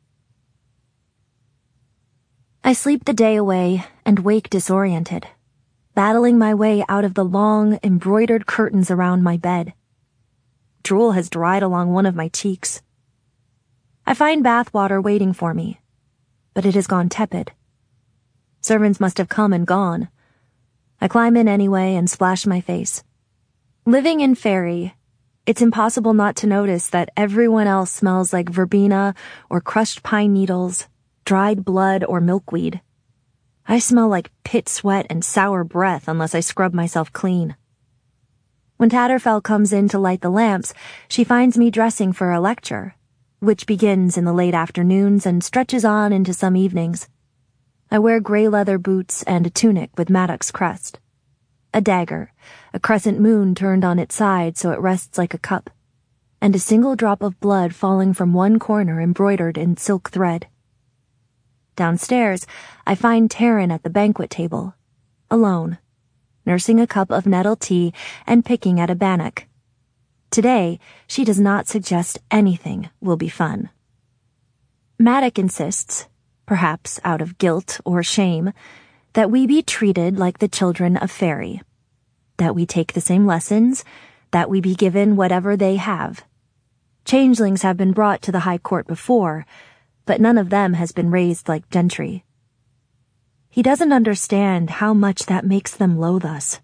I sleep the day away and wake disoriented, battling my way out of the long, embroidered curtains around my bed. Drool has dried along one of my cheeks. I find bath water waiting for me, but it has gone tepid. Servants must have come and gone. I climb in anyway and splash my face. Living in Fairy, it's impossible not to notice that everyone else smells like verbena or crushed pine needles, dried blood or milkweed. I smell like pit sweat and sour breath unless I scrub myself clean. When Tatterfell comes in to light the lamps, she finds me dressing for a lecture, which begins in the late afternoons and stretches on into some evenings. I wear gray leather boots and a tunic with Maddox crest. A dagger, a crescent moon turned on its side so it rests like a cup, and a single drop of blood falling from one corner embroidered in silk thread. Downstairs, I find Taryn at the banquet table, alone, nursing a cup of nettle tea and picking at a bannock. Today, she does not suggest anything will be fun. Maddox insists, perhaps out of guilt or shame, that we be treated like the children of Fairy, that we take the same lessons, that we be given whatever they have. Changelings have been brought to the High Court before, but none of them has been raised like gentry. He doesn't understand how much that makes them loathe us.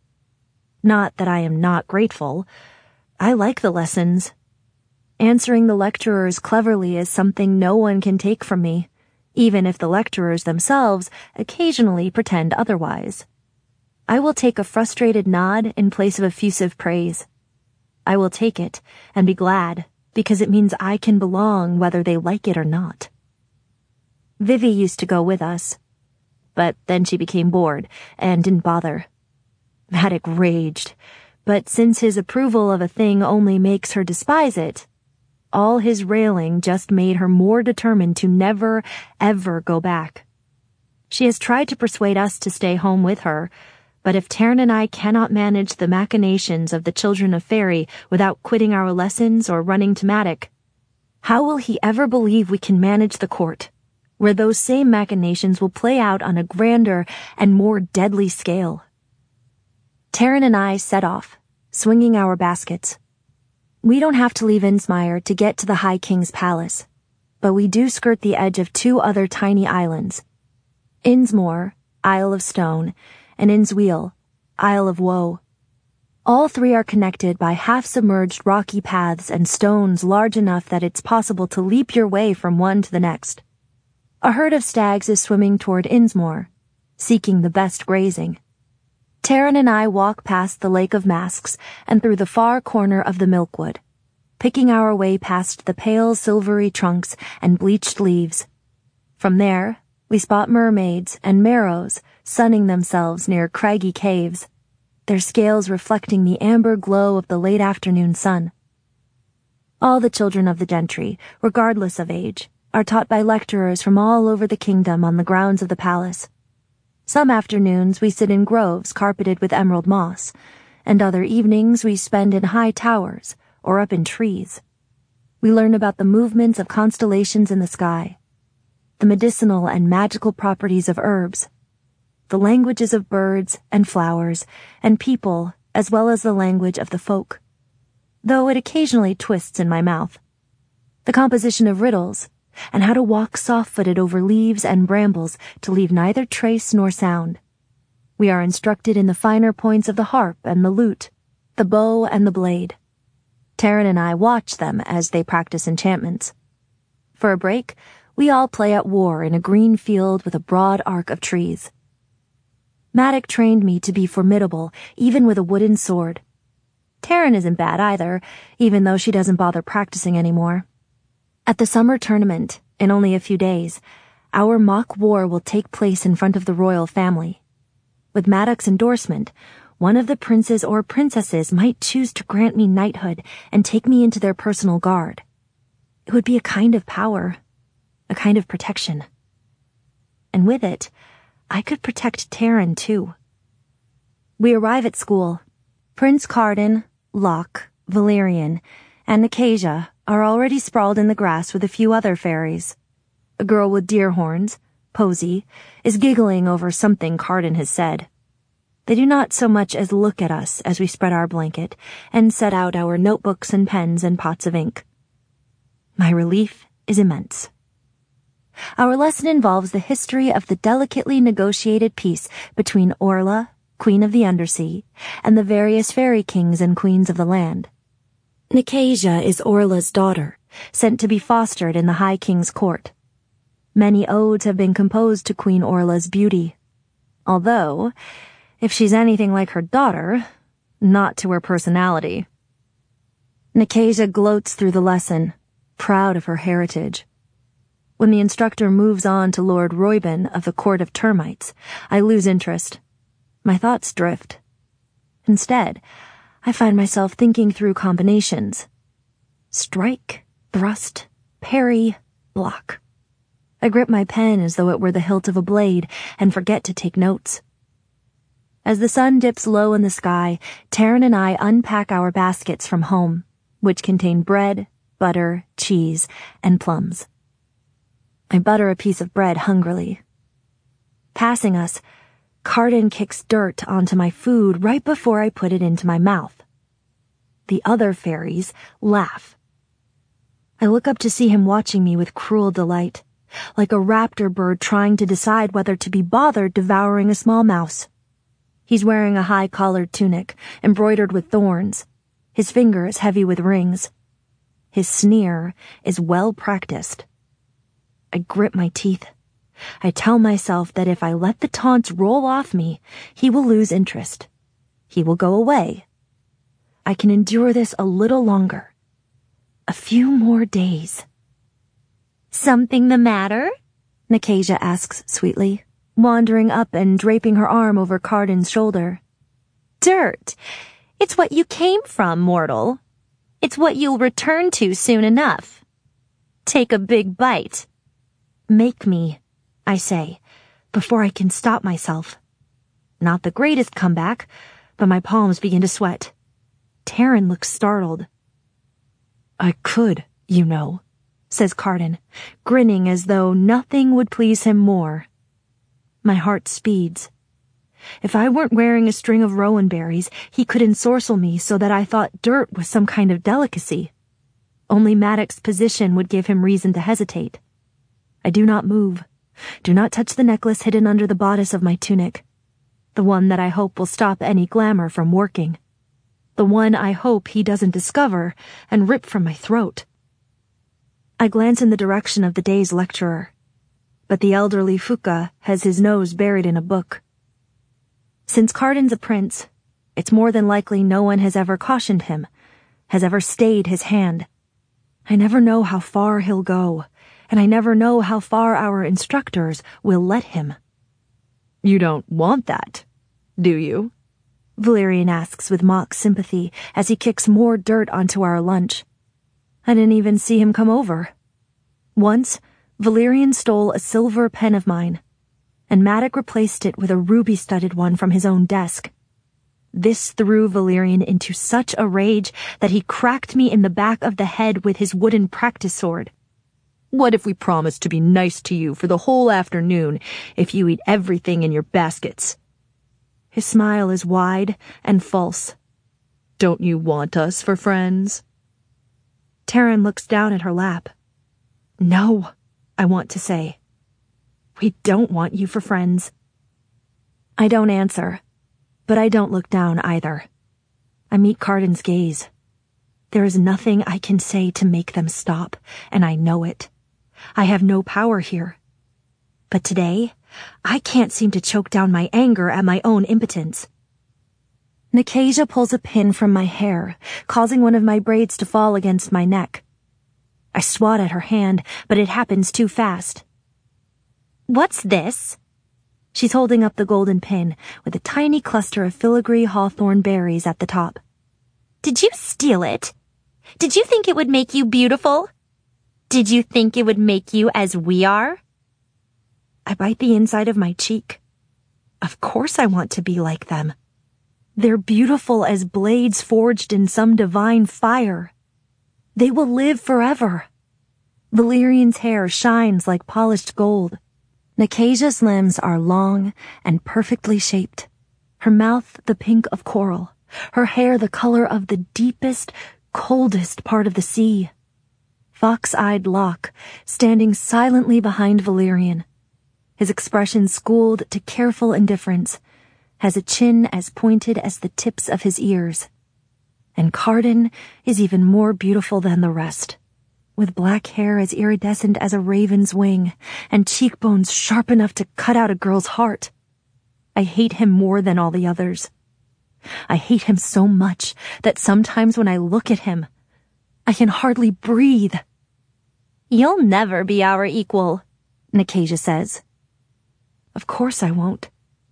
Not that I am not grateful. I like the lessons. Answering the lecturers cleverly is something no one can take from me, even if the lecturers themselves occasionally pretend otherwise. I will take a frustrated nod in place of effusive praise. I will take it and be glad, because it means I can belong whether they like it or not. Vivi used to go with us, but then she became bored and didn't bother. Maddox raged, but since his approval of a thing only makes her despise it, all his railing just made her more determined to never, ever go back. She has tried to persuade us to stay home with her, but if Taryn and I cannot manage the machinations of the children of Fairy without quitting our lessons or running to Madoc, how will he ever believe we can manage the court, where those same machinations will play out on a grander and more deadly scale? Taryn and I set off, swinging our baskets. We don't have to leave Innsmire to get to the High King's palace, but we do skirt the edge of two other tiny islands, Innsmore, Isle of Stone, and Innsweel, Isle of Woe. All three are connected by half-submerged rocky paths and stones large enough that it's possible to leap your way from one to the next. A herd of stags is swimming toward Innsmore, seeking the best grazing. Taryn and I walk past the Lake of Masks and through the far corner of the Milkwood, picking our way past the pale silvery trunks and bleached leaves. From there, we spot mermaids and marrows sunning themselves near craggy caves, their scales reflecting the amber glow of the late afternoon sun. All the children of the gentry, regardless of age, are taught by lecturers from all over the kingdom on the grounds of the palace. Some afternoons we sit in groves carpeted with emerald moss, and other evenings we spend in high towers or up in trees. We learn about the movements of constellations in the sky, the medicinal and magical properties of herbs, the languages of birds and flowers and people, as well as the language of the folk, though it occasionally twists in my mouth, the composition of riddles, and how to walk soft-footed over leaves and brambles to leave neither trace nor sound. We are instructed in the finer points of the harp and the lute, the bow and the blade. Taryn and I watch them as they practice enchantments. For a break, we all play at war in a green field with a broad arc of trees. Madoc trained me to be formidable, even with a wooden sword. Taryn isn't bad either, even though she doesn't bother practicing anymore. At the summer tournament, in only a few days, our mock war will take place in front of the royal family. With Madoc's endorsement, one of the princes or princesses might choose to grant me knighthood and take me into their personal guard. It would be a kind of power, a kind of protection. And with it, I could protect Taryn, too. We arrive at school. Prince Carden, Locke, Valerian, and Nicasia are already sprawled in the grass with a few other fairies. A girl with deer horns, Posy, is giggling over something Carden has said. They do not so much as look at us as we spread our blanket and set out our notebooks and pens and pots of ink. My relief is immense. Our lesson involves the history of the delicately negotiated peace between Orla, Queen of the Undersea, and the various fairy kings and queens of the land. Nicasia is Orla's daughter, sent to be fostered in the High King's court. Many odes have been composed to Queen Orla's beauty, although, if she's anything like her daughter, not to her personality. Nicasia gloats through the lesson, proud of her heritage. When the instructor moves on to Lord Royben of the Court of Termites, I lose interest. My thoughts drift. Instead, I find myself thinking through combinations. Strike, thrust, parry, block. I grip my pen as though it were the hilt of a blade and forget to take notes. As the sun dips low in the sky, Taryn and I unpack our baskets from home, which contain bread, butter, cheese, and plums. I butter a piece of bread hungrily. Passing us, Carden kicks dirt onto my food right before I put it into my mouth. The other fairies laugh. I look up to see him watching me with cruel delight, like a raptor bird trying to decide whether to be bothered devouring a small mouse. He's wearing a high-collared tunic, embroidered with thorns, his fingers heavy with rings. His sneer is well practiced. I grip my teeth. I tell myself that if I let the taunts roll off me, he will lose interest. He will go away. I can endure this a little longer. A few more days. "Something the matter?" Nicasia asks sweetly, wandering up and draping her arm over Carden's shoulder. "Dirt. It's what you came from, mortal. It's what you'll return to soon enough. Take a big bite." "Make me," I say, before I can stop myself. Not the greatest comeback, but my palms begin to sweat. Taryn looks startled. I could, you know, says Carden, grinning as though nothing would please him more. My heart speeds. If I weren't wearing a string of rowan berries, he could ensorcel me so that I thought dirt was some kind of delicacy. Only Maddox's position would give him reason to hesitate. I do not move. Do not touch the necklace hidden under the bodice of my tunic. The one that I hope will stop any glamour from working. The one I hope he doesn't discover and rip from my throat. I glance in the direction of the day's lecturer, but the elderly Fuka has his nose buried in a book. Since Carden's a prince, it's more than likely no one has ever cautioned him, has ever stayed his hand. I never know how far he'll go, and I never know how far our instructors will let him. You don't want that, do you? Valerian asks with mock sympathy as he kicks more dirt onto our lunch. I didn't even see him come over. Once, Valerian stole a silver pen of mine, and Maddox replaced it with a ruby-studded one from his own desk. This threw Valerian into such a rage that he cracked me in the back of the head with his wooden practice sword. What if we promise to be nice to you for the whole afternoon if you eat everything in your baskets? His smile is wide and false. Don't you want us for friends? Taryn looks down at her lap. No, I want to say. We don't want you for friends. I don't answer, but I don't look down either. I meet Carden's gaze. There is nothing I can say to make them stop, and I know it. I have no power here. But today, I can't seem to choke down my anger at my own impotence. Nikasia pulls a pin from my hair, causing one of my braids to fall against my neck. I swat at her hand, but it happens too fast. What's this? She's holding up the golden pin with a tiny cluster of filigree hawthorn berries at the top. Did you steal it? Did you think it would make you beautiful? Did you think it would make you as we are? I bite the inside of my cheek. Of course I want to be like them. They're beautiful as blades forged in some divine fire. They will live forever. Valerian's hair shines like polished gold. Nikasia's limbs are long and perfectly shaped. Her mouth the pink of coral. Her hair the color of the deepest, coldest part of the sea. Fox-eyed Locke, standing silently behind Valerian. His expression schooled to careful indifference, has a chin as pointed as the tips of his ears. And Carden is even more beautiful than the rest, with black hair as iridescent as a raven's wing, and cheekbones sharp enough to cut out a girl's heart. I hate him more than all the others. I hate him so much that sometimes when I look at him, I can hardly breathe. You'll never be our equal, Nikasia says. Of course I won't.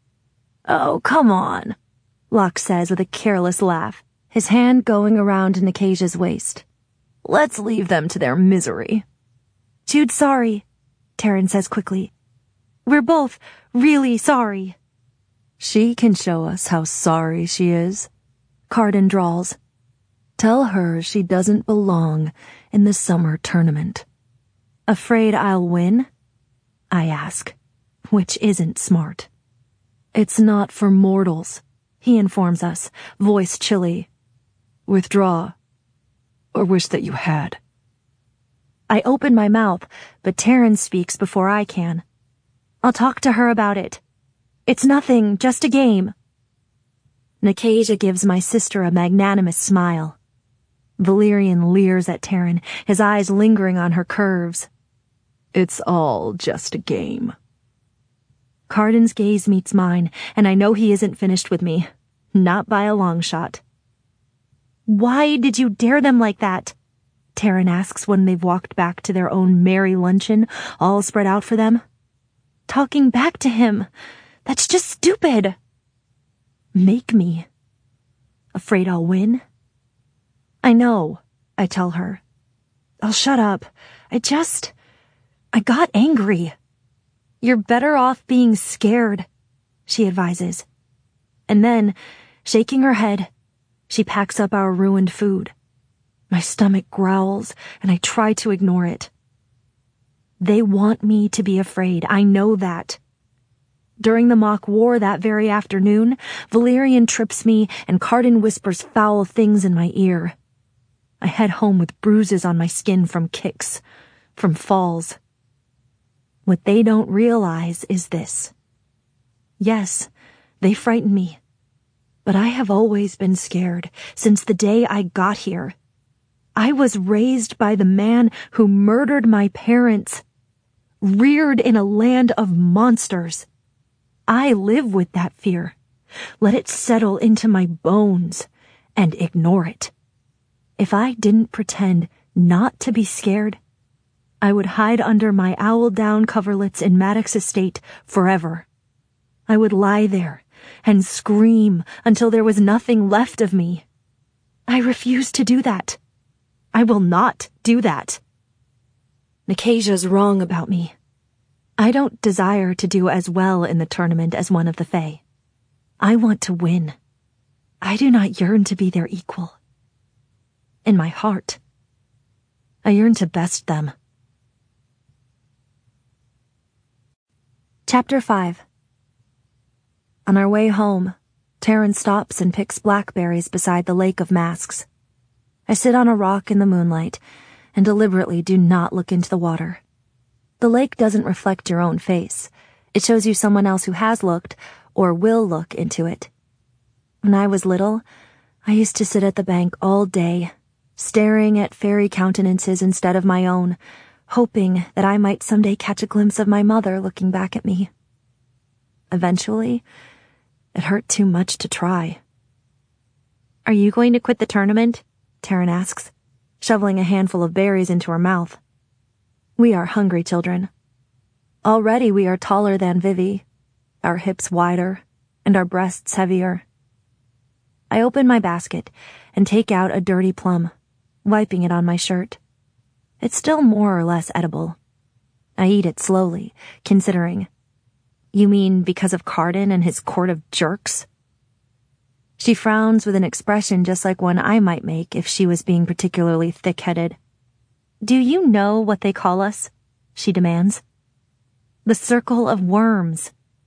Oh, come on, Locke says with a careless laugh, his hand going around Nikasia's waist. Let's leave them to their misery. Jude's sorry, Taryn says quickly. We're both really sorry. She can show us how sorry she is, Carden drawls. Tell her she doesn't belong in the summer tournament. Afraid I'll win? I ask, which isn't smart. It's not for mortals, he informs us, voice chilly. Withdraw, or wish that you had. I open my mouth, but Taryn speaks before I can. I'll talk to her about it. It's nothing, just a game. Nikasia gives my sister a magnanimous smile. Valerian leers at Taryn, his eyes lingering on her curves. It's all just a game. Carden's gaze meets mine, and I know he isn't finished with me. Not by a long shot. Why did you dare them like that? Taryn asks when they've walked back to their own merry luncheon, all spread out for them. Talking back to him. That's just stupid. Make me. Afraid I'll win? I know, I tell her. I'll shut up. I got angry. You're better off being scared, she advises. And then, shaking her head, she packs up our ruined food. My stomach growls, and I try to ignore it. They want me to be afraid, I know that. During the mock war that very afternoon, Valerian trips me and Carden whispers foul things in my ear. I head home with bruises on my skin from kicks, from falls. What they don't realize is this. Yes, they frighten me, but I have always been scared since the day I got here. I was raised by the man who murdered my parents, reared in a land of monsters. I live with that fear. Let it settle into my bones and ignore it. If I didn't pretend not to be scared, I would hide under my owl-down coverlets in Maddox Estate forever. I would lie there and scream until there was nothing left of me. I refuse to do that. I will not do that. Nicasia's wrong about me. I don't desire to do as well in the tournament as one of the Fae. I want to win. I do not yearn to be their equal. In my heart, I yearn to best them. Chapter 5. On our way home, Taryn stops and picks blackberries beside the Lake of Masks. I sit on a rock in the moonlight and deliberately do not look into the water. The lake doesn't reflect your own face. It shows you someone else who has looked or will look into it. When I was little, I used to sit at the bank all day, staring at fairy countenances instead of my own, hoping that I might someday catch a glimpse of my mother looking back at me. Eventually, it hurt too much to try. Are you going to quit the tournament? Taryn asks, shoveling a handful of berries into her mouth. We are hungry children. Already we are taller than Vivi, our hips wider, and our breasts heavier. I open my basket and take out a dirty plum, wiping it on my shirt. It's still more or less edible. I eat it slowly, considering. You mean because of Carden and his court of jerks? She frowns with an expression just like one I might make if she was being particularly thick-headed. Do you know what they call us? She demands. The circle of worms.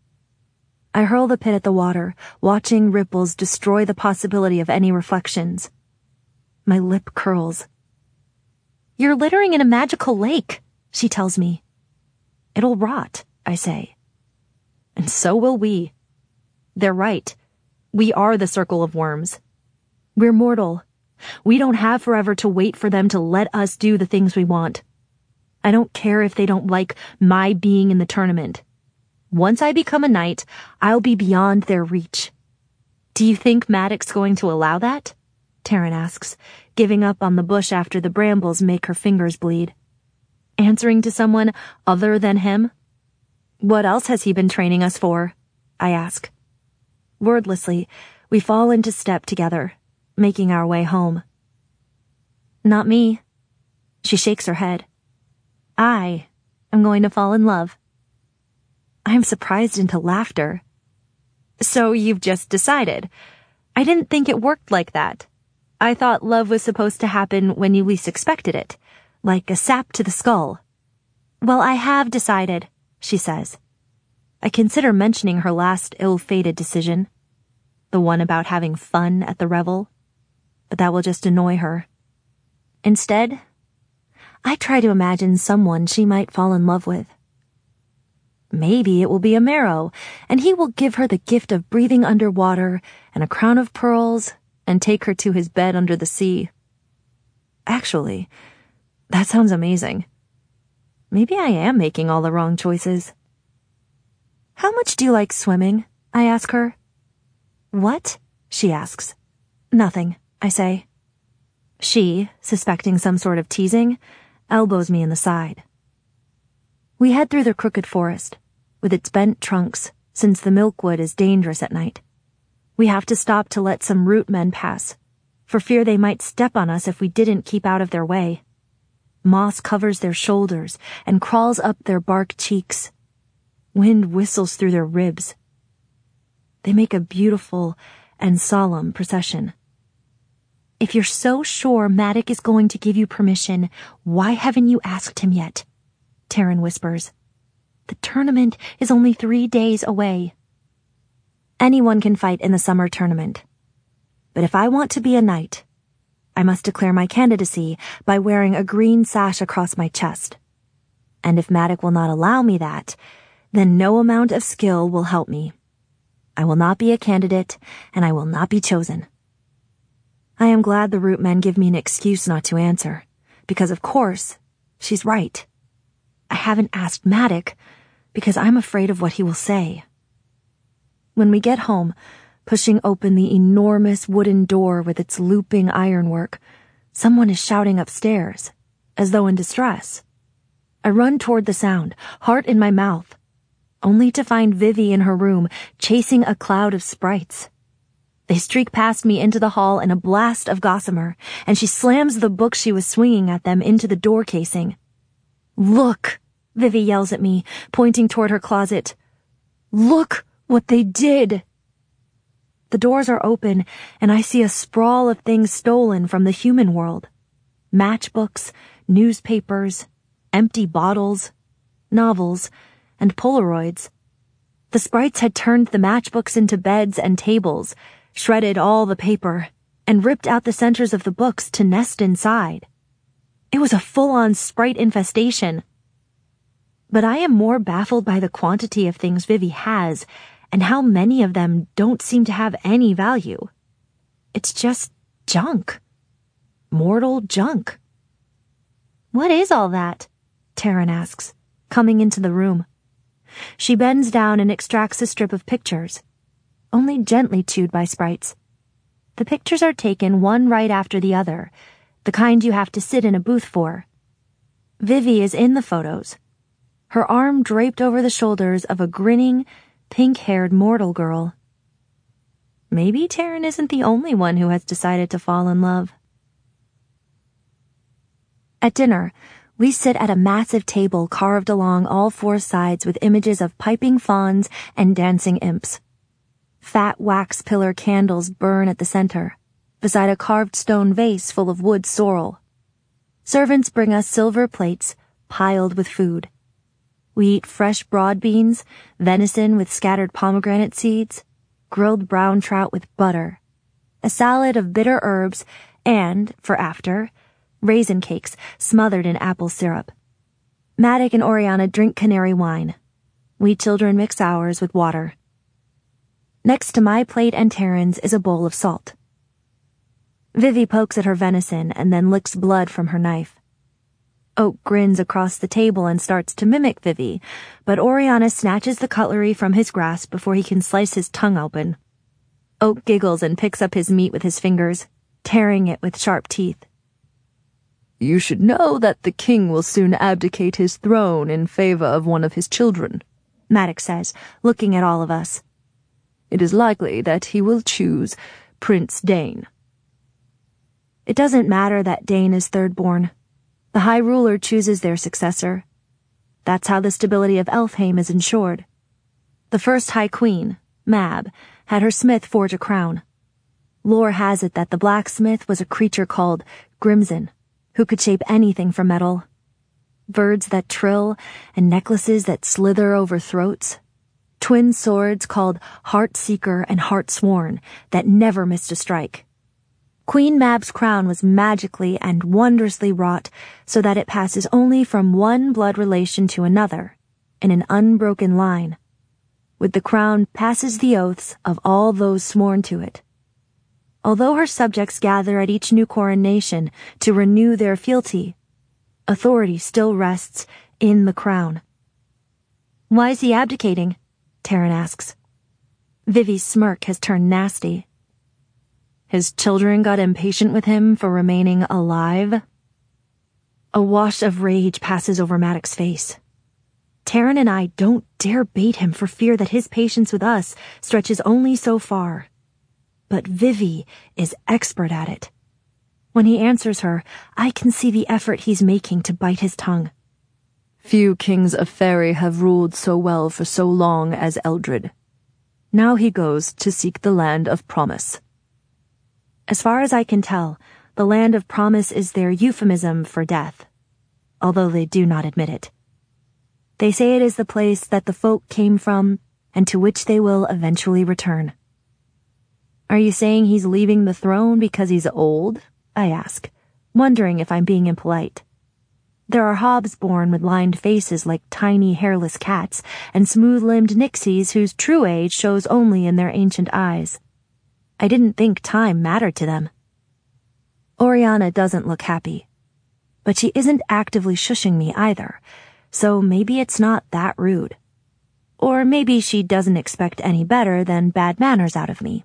I hurl the pit at the water, watching ripples destroy the possibility of any reflections. My lip curls. You're littering in a magical lake, she tells me. It'll rot, I say. And so will we. They're right. We are the circle of worms. We're mortal. We don't have forever to wait for them to let us do the things we want. I don't care if they don't like my being in the tournament. Once I become a knight, I'll be beyond their reach. Do you think Maddox's going to allow that? Taryn asks, giving up on the bush after the brambles make her fingers bleed. Answering to someone other than him? What else has he been training us for? I ask. Wordlessly, we fall into step together, making our way home. Not me. She shakes her head. I am going to fall in love. I am surprised into laughter. So you've just decided. I didn't think it worked like that. I thought love was supposed to happen when you least expected it, like a sap to the skull. Well, I have decided, she says. I consider mentioning her last ill-fated decision, the one about having fun at the revel, but that will just annoy her. Instead, I try to imagine someone she might fall in love with. Maybe it will be Amaro, and he will give her the gift of breathing underwater and a crown of pearls and take her to his bed under the sea. Actually, that sounds amazing. Maybe I am making all the wrong choices. How much do you like swimming? I ask her. What? She asks. Nothing, I say. She, suspecting some sort of teasing, elbows me in the side. We head through the crooked forest, with its bent trunks, since the milkwood is dangerous at night. We have to stop to let some root men pass, for fear they might step on us if we didn't keep out of their way. Moss covers their shoulders and crawls up their bark cheeks. Wind whistles through their ribs. They make a beautiful and solemn procession. If you're so sure Maddox is going to give you permission, why haven't you asked him yet? Taryn whispers. The tournament is only 3 days away. Anyone can fight in the summer tournament. But if I want to be a knight, I must declare my candidacy by wearing a green sash across my chest. And if Maddox will not allow me that, then no amount of skill will help me. I will not be a candidate, and I will not be chosen. I am glad the root men give me an excuse not to answer, because of course, she's right. I haven't asked Maddox, because I'm afraid of what he will say. When we get home, pushing open the enormous wooden door with its looping ironwork, someone is shouting upstairs, as though in distress. I run toward the sound, heart in my mouth, only to find Vivi in her room, chasing a cloud of sprites. They streak past me into the hall in a blast of gossamer, and she slams the book she was swinging at them into the door casing. Look, Vivi yells at me, pointing toward her closet. Look what they did! The doors are open, and I see a sprawl of things stolen from the human world. Matchbooks, newspapers, empty bottles, novels, and Polaroids. The sprites had turned the matchbooks into beds and tables, shredded all the paper, and ripped out the centers of the books to nest inside. It was a full-on sprite infestation. But I am more baffled by the quantity of things Vivi has, and how many of them don't seem to have any value. It's just junk. Mortal junk. What is all that? Taryn asks, coming into the room. She bends down and extracts a strip of pictures, only gently chewed by sprites. The pictures are taken one right after the other, the kind you have to sit in a booth for. Vivi is in the photos, her arm draped over the shoulders of a grinning, pink-haired mortal girl. Maybe Taryn isn't the only one who has decided to fall in love. At dinner, we sit at a massive table carved along all 4 sides with images of piping fauns and dancing imps. Fat wax pillar candles burn at the center, beside a carved stone vase full of wood sorrel. Servants bring us silver plates piled with food. We eat fresh broad beans, venison with scattered pomegranate seeds, grilled brown trout with butter, a salad of bitter herbs, and, for after, raisin cakes smothered in apple syrup. Maddox and Oriana drink canary wine. We children mix ours with water. Next to my plate and Taryn's is a bowl of salt. Vivi pokes at her venison and then licks blood from her knife. Oak grins across the table and starts to mimic Vivi, but Oriana snatches the cutlery from his grasp before he can slice his tongue open. Oak giggles and picks up his meat with his fingers, tearing it with sharp teeth. You should know that the king will soon abdicate his throne in favor of one of his children, Maddox says, looking at all of us. It is likely that he will choose Prince Dane. It doesn't matter that Dane is third-born. The High Ruler chooses their successor. That's how the stability of Elfhame is ensured. The first High Queen, Mab, had her smith forge a crown. Lore has it that the blacksmith was a creature called Grimson, who could shape anything from metal. Birds that trill and necklaces that slither over throats. Twin swords called Heartseeker and Heartsworn that never missed a strike. Queen Mab's crown was magically and wondrously wrought so that it passes only from one blood relation to another, in an unbroken line. With the crown passes the oaths of all those sworn to it. Although her subjects gather at each new coronation to renew their fealty, authority still rests in the crown. Why is he abdicating? Taryn asks. Vivi's smirk has turned nasty. His children got impatient with him for remaining alive. A wash of rage passes over Maddox's face. Taryn and I don't dare bait him for fear that his patience with us stretches only so far. But Vivi is expert at it. When he answers her, I can see the effort he's making to bite his tongue. Few kings of Faerie have ruled so well for so long as Eldred. Now he goes to seek the land of promise. As far as I can tell, the land of promise is their euphemism for death, although they do not admit it. They say it is the place that the folk came from and to which they will eventually return. Are you saying he's leaving the throne because he's old? I ask, wondering if I'm being impolite. There are hobbs born with lined faces like tiny hairless cats, and smooth-limbed nixies whose true age shows only in their ancient eyes. I didn't think time mattered to them. Oriana doesn't look happy, but she isn't actively shushing me either, so maybe it's not that rude. Or maybe she doesn't expect any better than bad manners out of me.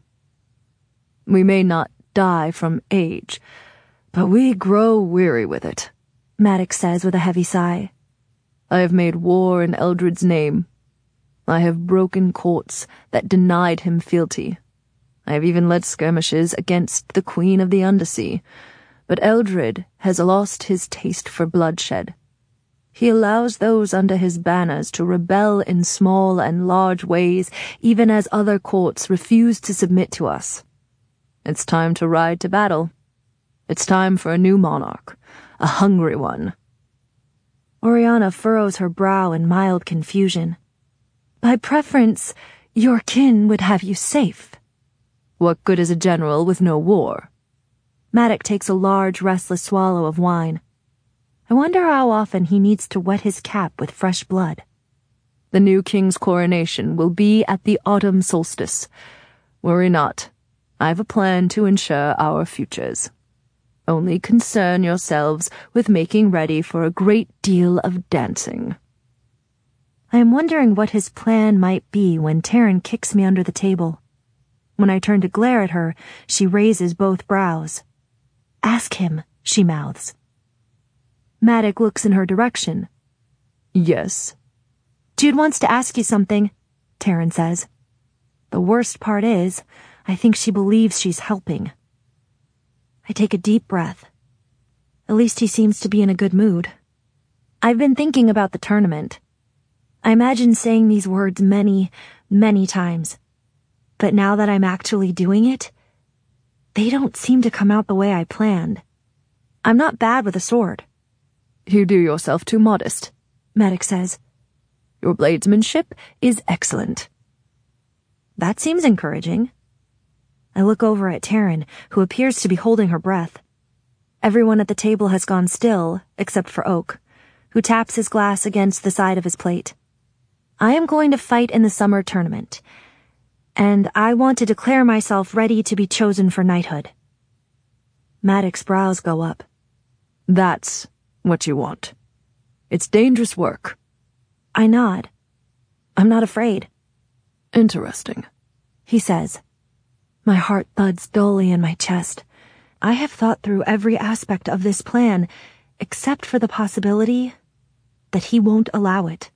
We may not die from age, but we grow weary with it, Maddox says with a heavy sigh. I have made war in Eldred's name. I have broken courts that denied him fealty. I have even led skirmishes against the Queen of the Undersea, but Eldred has lost his taste for bloodshed. He allows those under his banners to rebel in small and large ways, even as other courts refuse to submit to us. It's time to ride to battle. It's time for a new monarch, a hungry one. Oriana furrows her brow in mild confusion. By preference, your kin would have you safe. What good is a general with no war? Maddox takes a large, restless swallow of wine. I wonder how often he needs to wet his cap with fresh blood. The new king's coronation will be at the autumn solstice. Worry not. I have a plan to ensure our futures. Only concern yourselves with making ready for a great deal of dancing. I am wondering what his plan might be when Taryn kicks me under the table. When I turn to glare at her, she raises both brows. Ask him, she mouths. Maddox looks in her direction. Yes? Jude wants to ask you something, Taryn says. The worst part is, I think she believes she's helping. I take a deep breath. At least he seems to be in a good mood. I've been thinking about the tournament. I imagine saying these words many, many times. But now that I'm actually doing it, they don't seem to come out the way I planned. I'm not bad with a sword. You do yourself too modest, Maddox says. Your bladesmanship is excellent. That seems encouraging. I look over at Taryn, who appears to be holding her breath. Everyone at the table has gone still, except for Oak, who taps his glass against the side of his plate. I am going to fight in the summer tournament, and I want to declare myself ready to be chosen for knighthood. Maddox's brows go up. That's what you want. It's dangerous work. I nod. I'm not afraid. Interesting, he says. My heart thuds dully in my chest. I have thought through every aspect of this plan, except for the possibility that he won't allow it.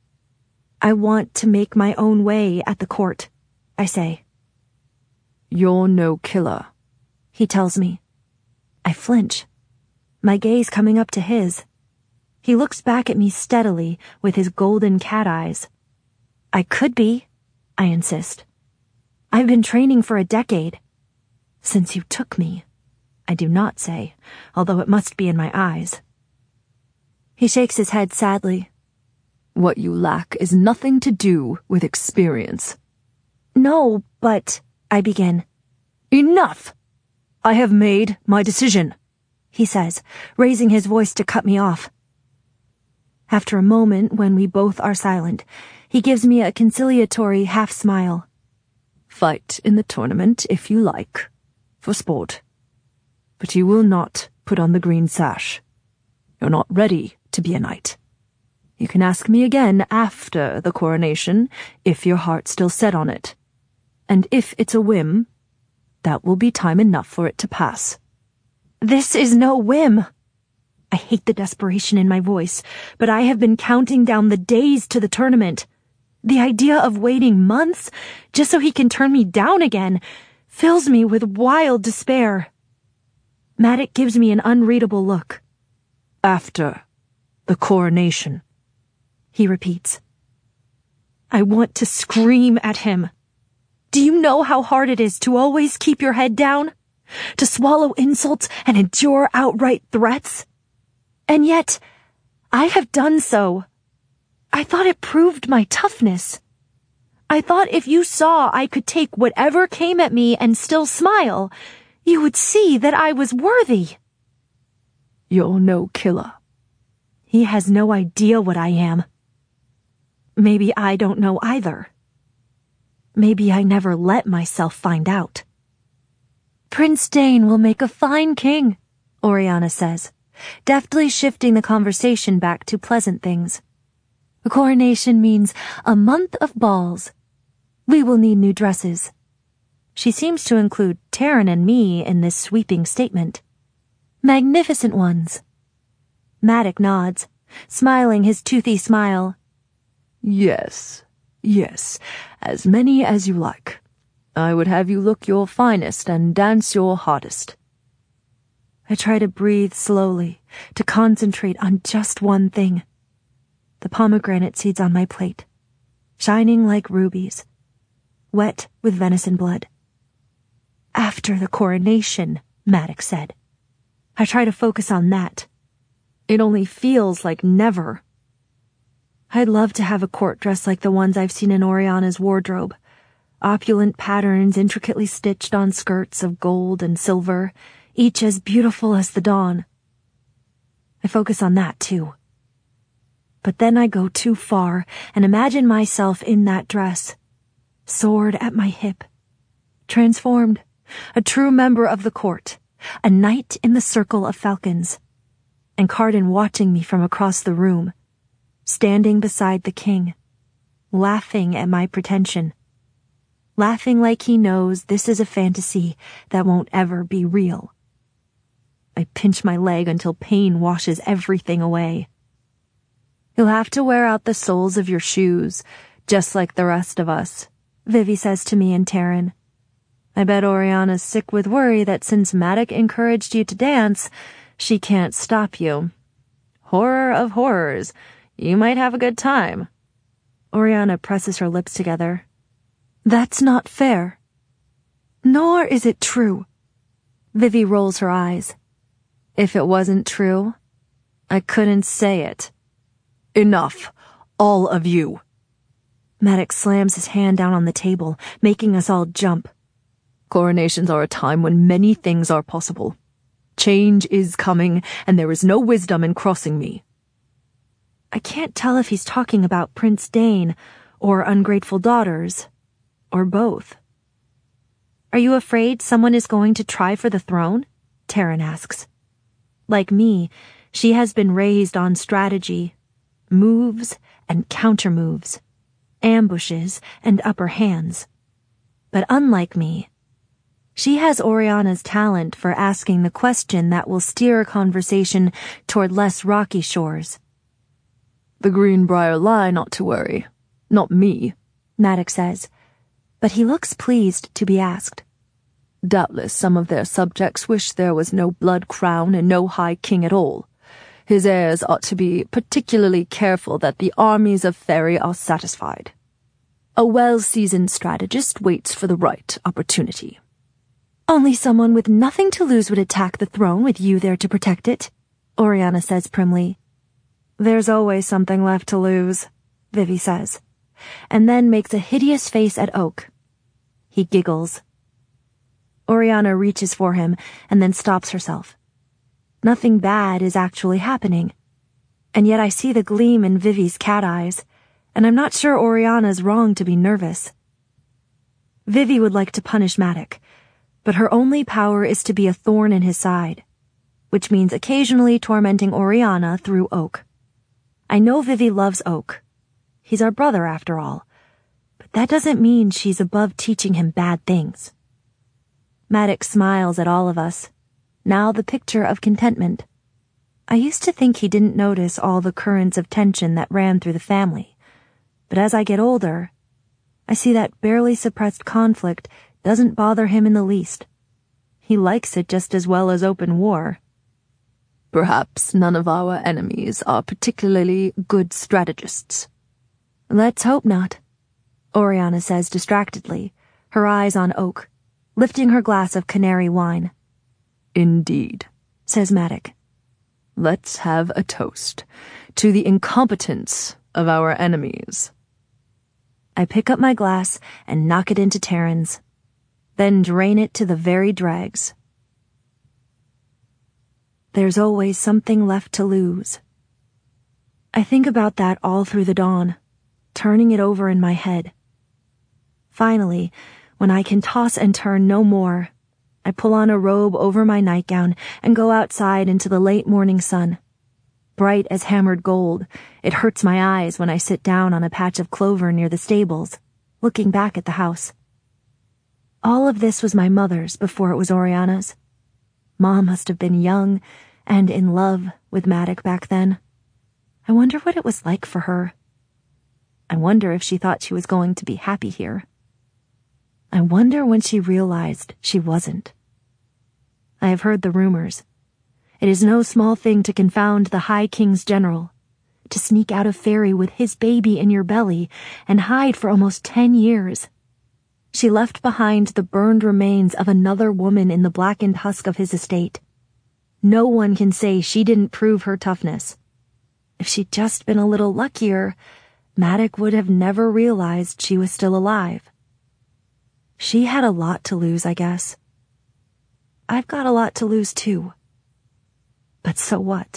I want to make my own way at the court, I say. You're no killer, he tells me. I flinch, my gaze coming up to his. He looks back at me steadily with his golden cat eyes. I could be, I insist. I've been training for a decade. Since you took me, I do not say, although it must be in my eyes. He shakes his head sadly. What you lack is nothing to do with experience. No, but, I begin. Enough! I have made my decision, he says, raising his voice to cut me off. After a moment when we both are silent, he gives me a conciliatory half-smile. Fight in the tournament if you like, for sport. But you will not put on the green sash. You're not ready to be a knight. You can ask me again after the coronation, if your heart's still set on it. And if it's a whim, that will be time enough for it to pass. This is no whim. I hate the desperation in my voice, but I have been counting down the days to the tournament. The idea of waiting months just so he can turn me down again fills me with wild despair. Maddox gives me an unreadable look. After the coronation, he repeats. I want to scream at him. Do you know how hard it is to always keep your head down? To swallow insults and endure outright threats? And yet, I have done so. I thought it proved my toughness. I thought if you saw I could take whatever came at me and still smile, you would see that I was worthy. You're no killer. He has no idea what I am. Maybe I don't know either. Maybe I never let myself find out. Prince Dane will make a fine king, Oriana says, deftly shifting the conversation back to pleasant things. The coronation means a month of balls. We will need new dresses. She seems to include Taryn and me in this sweeping statement. Magnificent ones. Maddock nods, smiling his toothy smile. Yes, as many as you like. I would have you look your finest and dance your hardest. I try to breathe slowly, to concentrate on just one thing. The pomegranate seeds on my plate, shining like rubies, wet with venison blood. After the coronation, Maddox said. I try to focus on that. It only feels like never. I'd love to have a court dress like the ones I've seen in Oriana's wardrobe. Opulent patterns intricately stitched on skirts of gold and silver, each as beautiful as the dawn. I focus on that too. But then I go too far and imagine myself in that dress, sword at my hip, transformed, a true member of the court, a knight in the circle of falcons, and Carden watching me from across the room, standing beside the king, laughing at my pretension, laughing like he knows this is a fantasy that won't ever be real. I pinch my leg until pain washes everything away. You'll have to wear out the soles of your shoes, just like the rest of us, Vivi says to me and Taryn. I bet Oriana's sick with worry that since Maddock encouraged you to dance, she can't stop you. Horror of horrors, you might have a good time. Oriana presses her lips together. That's not fair. Nor is it true. Vivi rolls her eyes. If it wasn't true, I couldn't say it. Enough, all of you. Maddox slams his hand down on the table, making us all jump. Coronations are a time when many things are possible. Change is coming, and there is no wisdom in crossing me. I can't tell if he's talking about Prince Dane, or ungrateful daughters, or both. Are you afraid someone is going to try for the throne? Taryn asks. Like me, she has been raised on strategy, moves and countermoves, ambushes and upper hands. But unlike me, she has Oriana's talent for asking the question that will steer a conversation toward less rocky shores. The Greenbrier lie not to worry. Not me, Maddox says, but he looks pleased to be asked. Doubtless some of their subjects wish there was no blood crown and no high king at all. His heirs ought to be particularly careful that the armies of Ferry are satisfied. A well-seasoned strategist waits for the right opportunity. Only someone with nothing to lose would attack the throne with you there to protect it, Oriana says primly. There's always something left to lose, Vivi says, and then makes a hideous face at Oak. He giggles. Oriana reaches for him and then stops herself. Nothing bad is actually happening, and yet I see the gleam in Vivi's cat eyes, and I'm not sure Oriana's wrong to be nervous. Vivi would like to punish Maddock, but her only power is to be a thorn in his side, which means occasionally tormenting Oriana through Oak. I know Vivi loves Oak. He's our brother after all, but that doesn't mean she's above teaching him bad things. Maddox smiles at all of us, now the picture of contentment. I used to think he didn't notice all the currents of tension that ran through the family, but as I get older, I see that barely suppressed conflict doesn't bother him in the least. He likes it just as well as open war. Perhaps none of our enemies are particularly good strategists. Let's hope not, Oriana says distractedly, her eyes on Oak, lifting her glass of canary wine. Indeed, says Maddox. Let's have a toast to the incompetence of our enemies. I pick up my glass and knock it into Taryn's, then drain it to the very dregs. There's always something left to lose. I think about that all through the dawn, turning it over in my head. Finally, when I can toss and turn no more, I pull on a robe over my nightgown and go outside into the late morning sun. Bright as hammered gold, it hurts my eyes when I sit down on a patch of clover near the stables, looking back at the house. All of this was my mother's before it was Oriana's. Mom must have been young and in love with Maddox back then. I wonder what it was like for her. I wonder if she thought she was going to be happy here. I wonder when she realized she wasn't. I have heard the rumors. It is no small thing to confound the High King's general, to sneak out of Fairy with his baby in your belly and hide for almost 10 years. She left behind the burned remains of another woman in the blackened husk of his estate. No one can say she didn't prove her toughness. If she'd just been a little luckier, Maddox would have never realized she was still alive. She had a lot to lose, I guess. I've got a lot to lose, too. But so what?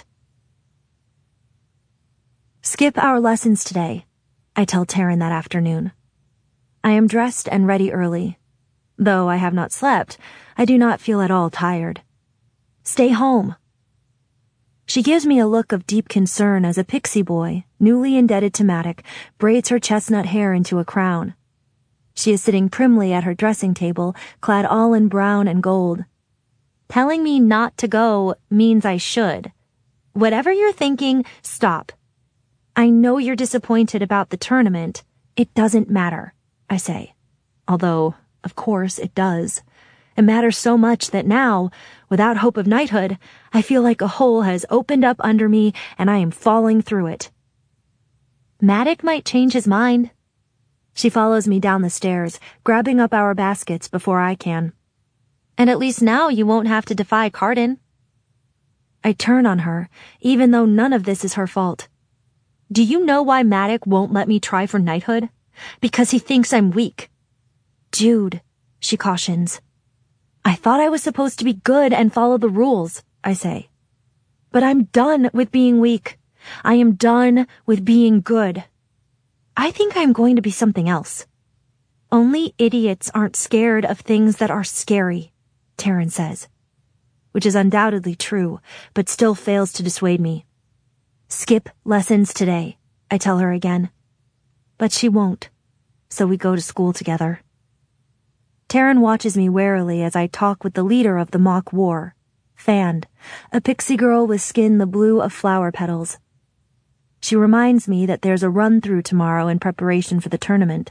Skip our lessons today, I tell Taryn that afternoon. I am dressed and ready early. Though I have not slept, I do not feel at all tired. Stay home. She gives me a look of deep concern as a pixie boy, newly indebted to Maddox, braids her chestnut hair into a crown. She is sitting primly at her dressing table, clad all in brown and gold. Telling me not to go means I should. Whatever you're thinking, stop. I know you're disappointed about the tournament. It doesn't matter, I say. Although, of course, it does. It matters so much that now, without hope of knighthood, I feel like a hole has opened up under me and I am falling through it. Maddox might change his mind. She follows me down the stairs, grabbing up our baskets before I can. And at least now you won't have to defy Carden. I turn on her, even though none of this is her fault. Do you know why Maddox won't let me try for knighthood? Because he thinks I'm weak. Jude, she cautions. I thought I was supposed to be good and follow the rules, I say. But I'm done with being weak. I am done with being good. I think I'm going to be something else. Only idiots aren't scared of things that are scary, Taryn says. Which is undoubtedly true, but still fails to dissuade me. Skip lessons today, I tell her again. But she won't, so we go to school together. Taryn watches me warily as I talk with the leader of the mock war, Fand, a pixie girl with skin the blue of flower petals. She reminds me that there's a run-through tomorrow in preparation for the tournament.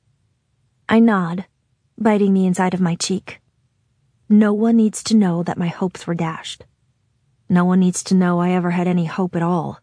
I nod, biting the inside of my cheek. No one needs to know that my hopes were dashed. No one needs to know I ever had any hope at all.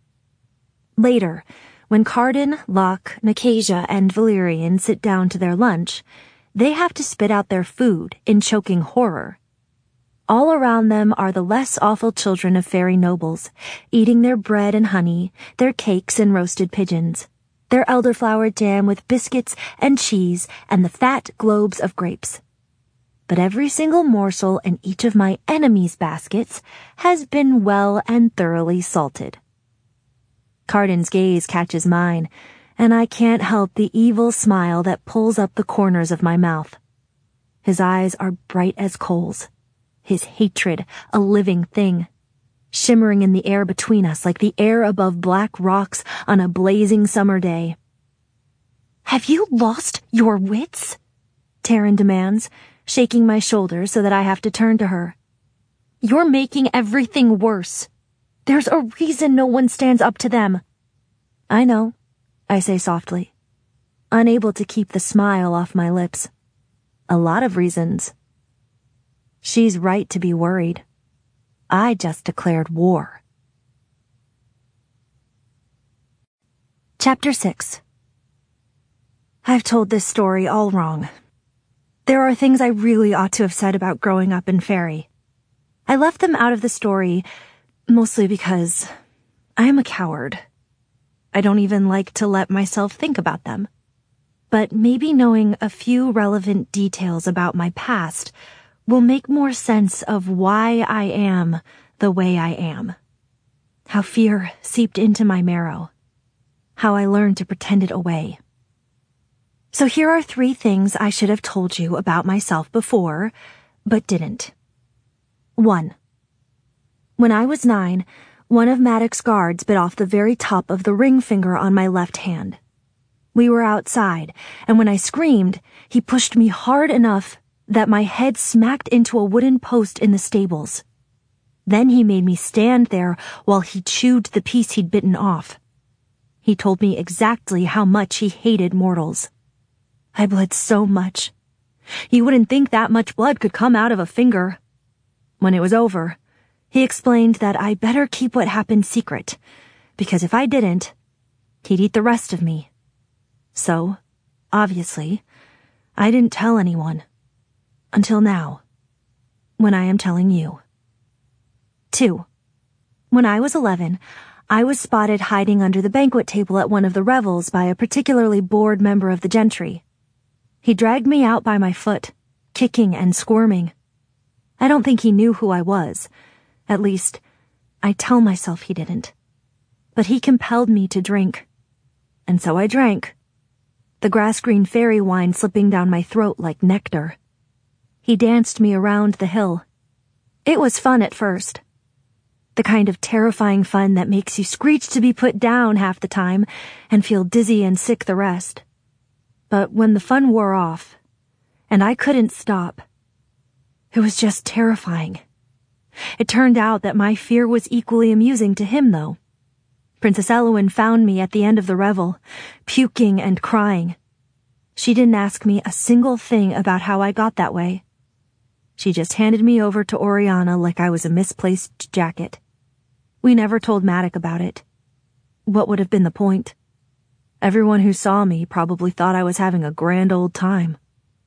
Later, when Carden, Locke, Nicasia, and Valerian sit down to their lunch, they have to spit out their food in choking horror. All around them are the less awful children of fairy nobles, eating their bread and honey, their cakes and roasted pigeons, their elderflower jam with biscuits and cheese and the fat globes of grapes. But every single morsel in each of my enemies' baskets has been well and thoroughly salted. Carden's gaze catches mine, and I can't help the evil smile that pulls up the corners of my mouth. His eyes are bright as coals. His hatred, a living thing, shimmering in the air between us like the air above black rocks on a blazing summer day. Have you lost your wits? Taryn demands, shaking my shoulder so that I have to turn to her. You're making everything worse. There's a reason no one stands up to them. I know, I say softly, unable to keep the smile off my lips. A lot of reasons. She's right to be worried. I just declared war. Chapter 6. I've told this story all wrong. There are things I really ought to have said about growing up in Fairy. I left them out of the story, mostly because I am a coward. I don't even like to let myself think about them. But maybe knowing a few relevant details about my past will make more sense of why I am the way I am. How fear seeped into my marrow. How I learned to pretend it away. So here are 3 things I should have told you about myself before, but didn't. 1. When I was 9, one of Maddox's guards bit off the very top of the ring finger on my left hand. We were outside, and when I screamed, he pushed me hard enough that my head smacked into a wooden post in the stables. Then he made me stand there while he chewed the piece he'd bitten off. He told me exactly how much he hated mortals. I bled so much. You wouldn't think that much blood could come out of a finger. When it was over, he explained that I better keep what happened secret, because if I didn't, he'd eat the rest of me. So, obviously, I didn't tell anyone. Until now, when I am telling you. 2. When I was 11, I was spotted hiding under the banquet table at one of the revels by a particularly bored member of the gentry. He dragged me out by my foot, kicking and squirming. I don't think he knew who I was. At least, I tell myself he didn't. But he compelled me to drink. And so I drank. The grass-green fairy wine slipping down my throat like nectar. He danced me around the hill. It was fun at first. The kind of terrifying fun that makes you screech to be put down half the time and feel dizzy and sick the rest. But when the fun wore off, and I couldn't stop, it was just terrifying. It turned out that my fear was equally amusing to him, though. Princess Elowen found me at the end of the revel, puking and crying. She didn't ask me a single thing about how I got that way. She just handed me over to Oriana like I was a misplaced jacket. We never told Maddox about it. What would have been the point? Everyone who saw me probably thought I was having a grand old time.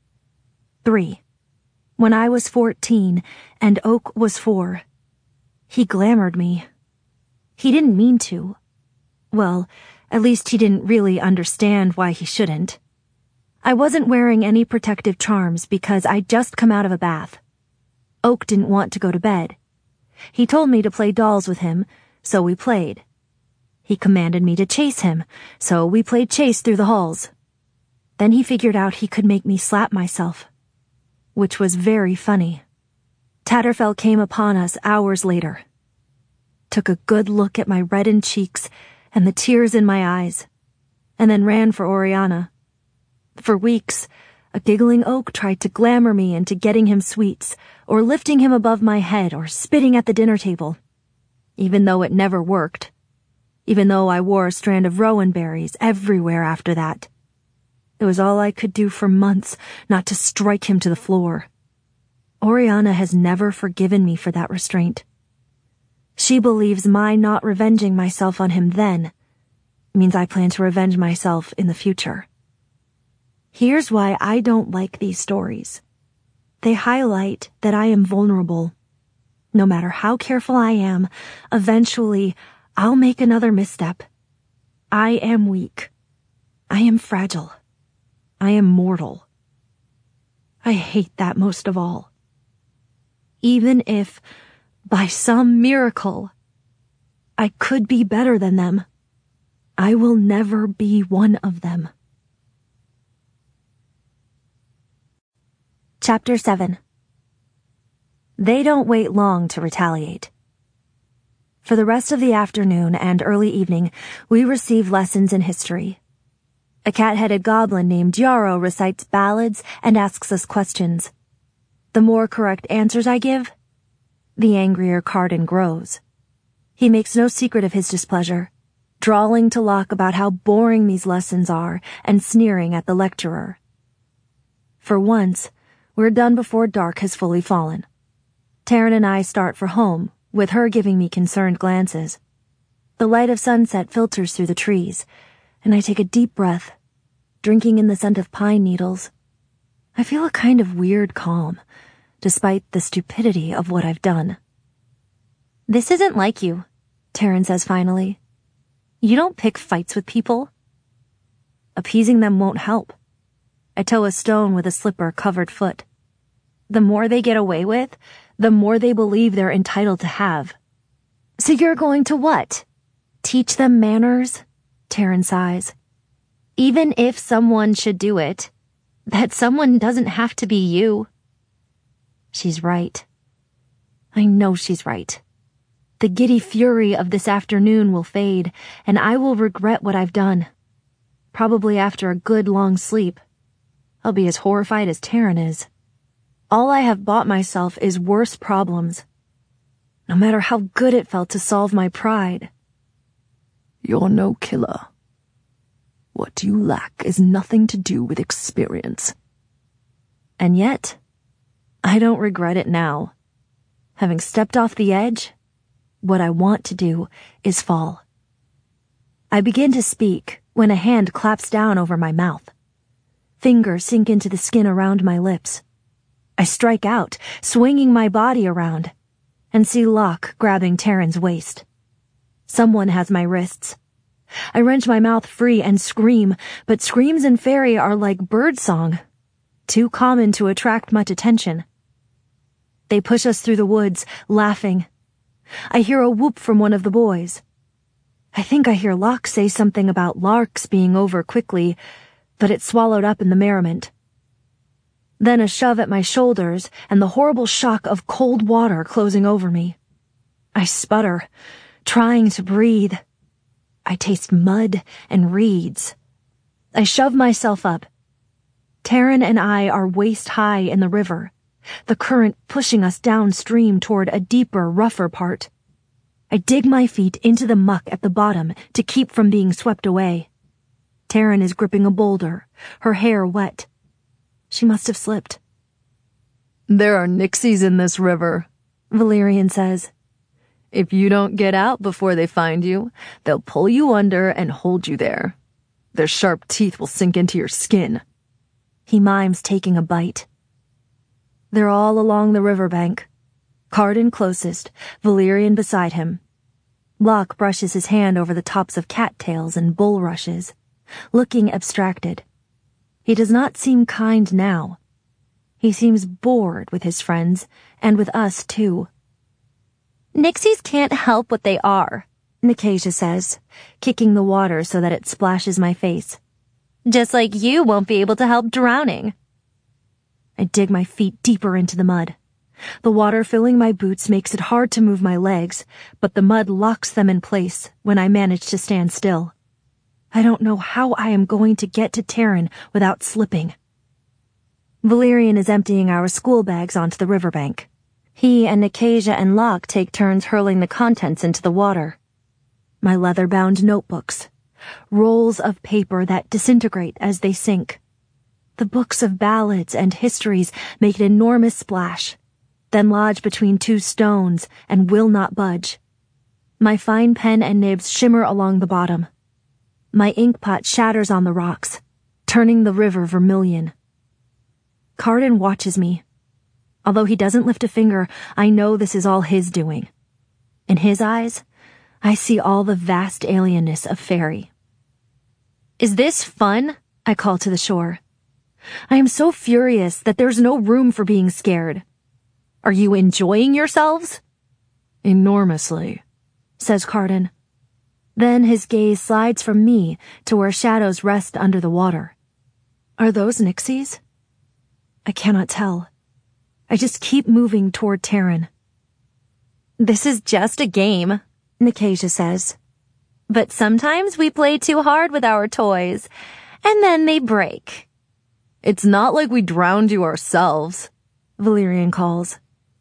3. When I was 14 and Oak was 4, he glamored me. He didn't mean to. Well, at least he didn't really understand why he shouldn't. I wasn't wearing any protective charms because I'd just come out of a bath. Oak didn't want to go to bed. He told me to play dolls with him, so we played. He commanded me to chase him, so we played chase through the halls. Then he figured out he could make me slap myself, which was very funny. Tatterfell came upon us hours later. Took a good look at my reddened cheeks and the tears in my eyes, and then ran for Oriana. For weeks, a giggling Oak tried to glamour me into getting him sweets, or lifting him above my head, or spitting at the dinner table. Even though it never worked. Even though I wore a strand of rowan berries everywhere after that. It was all I could do for months not to strike him to the floor. Oriana has never forgiven me for that restraint. She believes my not revenging myself on him then means I plan to revenge myself in the future. Here's why I don't like these stories. They highlight that I am vulnerable. No matter how careful I am, eventually I'll make another misstep. I am weak. I am fragile. I am mortal. I hate that most of all. Even if, by some miracle, I could be better than them, I will never be one of them. Chapter 7. They don't wait long to retaliate. For the rest of the afternoon and early evening, we receive lessons in history. A cat-headed goblin named Yarrow recites ballads and asks us questions. The more correct answers I give, the angrier Carden grows. He makes no secret of his displeasure, drawling to Locke about how boring these lessons are and sneering at the lecturer. For once, we're done before dark has fully fallen. Taryn and I start for home, with her giving me concerned glances. The light of sunset filters through the trees, and I take a deep breath, drinking in the scent of pine needles. I feel a kind of weird calm, despite the stupidity of what I've done. "This isn't like you," Taryn says finally. "You don't pick fights with people." Appeasing them won't help. I toe a stone with a slipper-covered foot. The more they get away with, the more they believe they're entitled to have. "So you're going to what? Teach them manners?" Taryn sighs. "Even if someone should do it, that someone doesn't have to be you." She's right. I know she's right. The giddy fury of this afternoon will fade, and I will regret what I've done. Probably after a good long sleep. I'll be as horrified as Taryn is. All I have bought myself is worse problems. No matter how good it felt to solve my pride. "You're no killer. What you lack is nothing to do with experience." And yet, I don't regret it now. Having stepped off the edge, what I want to do is fall. I begin to speak when a hand claps down over my mouth. Fingers sink into the skin around my lips. I strike out, swinging my body around, and see Locke grabbing Taryn's waist. Someone has my wrists. I wrench my mouth free and scream, but screams in fairy are like birdsong, too common to attract much attention. They push us through the woods, laughing. I hear a whoop from one of the boys. I think I hear Locke say something about larks being over quickly, but it's swallowed up in the merriment. Then a shove at my shoulders and the horrible shock of cold water closing over me. I sputter, trying to breathe. I taste mud and reeds. I shove myself up. Taryn and I are waist high in the river, the current pushing us downstream toward a deeper, rougher part. I dig my feet into the muck at the bottom to keep from being swept away. Taryn is gripping a boulder, her hair wet. She must have slipped. "There are nixies in this river," Valerian says. "If you don't get out before they find you, they'll pull you under and hold you there. Their sharp teeth will sink into your skin." He mimes taking a bite. They're all along the riverbank. Carden closest, Valerian beside him. Locke brushes his hand over the tops of cattails and bulrushes, looking abstracted. He does not seem kind now. He seems bored with his friends, and with us too. "Nixies can't help what they are," Nicasia says, kicking the water so that it splashes my face. "Just like you won't be able to help drowning." I dig my feet deeper into the mud. The water filling my boots makes it hard to move my legs, but the mud locks them in place when I manage to stand still. I don't know how I am going to get to Taryn without slipping. Valerian is emptying our school bags onto the riverbank. He and Nicasia and Locke take turns hurling the contents into the water. My leather-bound notebooks, rolls of paper that disintegrate as they sink. The books of ballads and histories make an enormous splash, then lodge between two stones and will not budge. My fine pen and nibs shimmer along the bottom. My inkpot shatters on the rocks, turning the river vermilion. Carden watches me. Although he doesn't lift a finger, I know this is all his doing. In his eyes, I see all the vast alienness of fairy. "Is this fun?" I call to the shore. I am so furious that there's no room for being scared. "Are you enjoying yourselves?" "Enormously," says Carden. Then his gaze slides from me to where shadows rest under the water. Are those nixies? I cannot tell. I just keep moving toward Taryn. "This is just a game," Nicasia says. "But sometimes we play too hard with our toys, and then they break." "It's not like we drowned you ourselves," Valerian calls.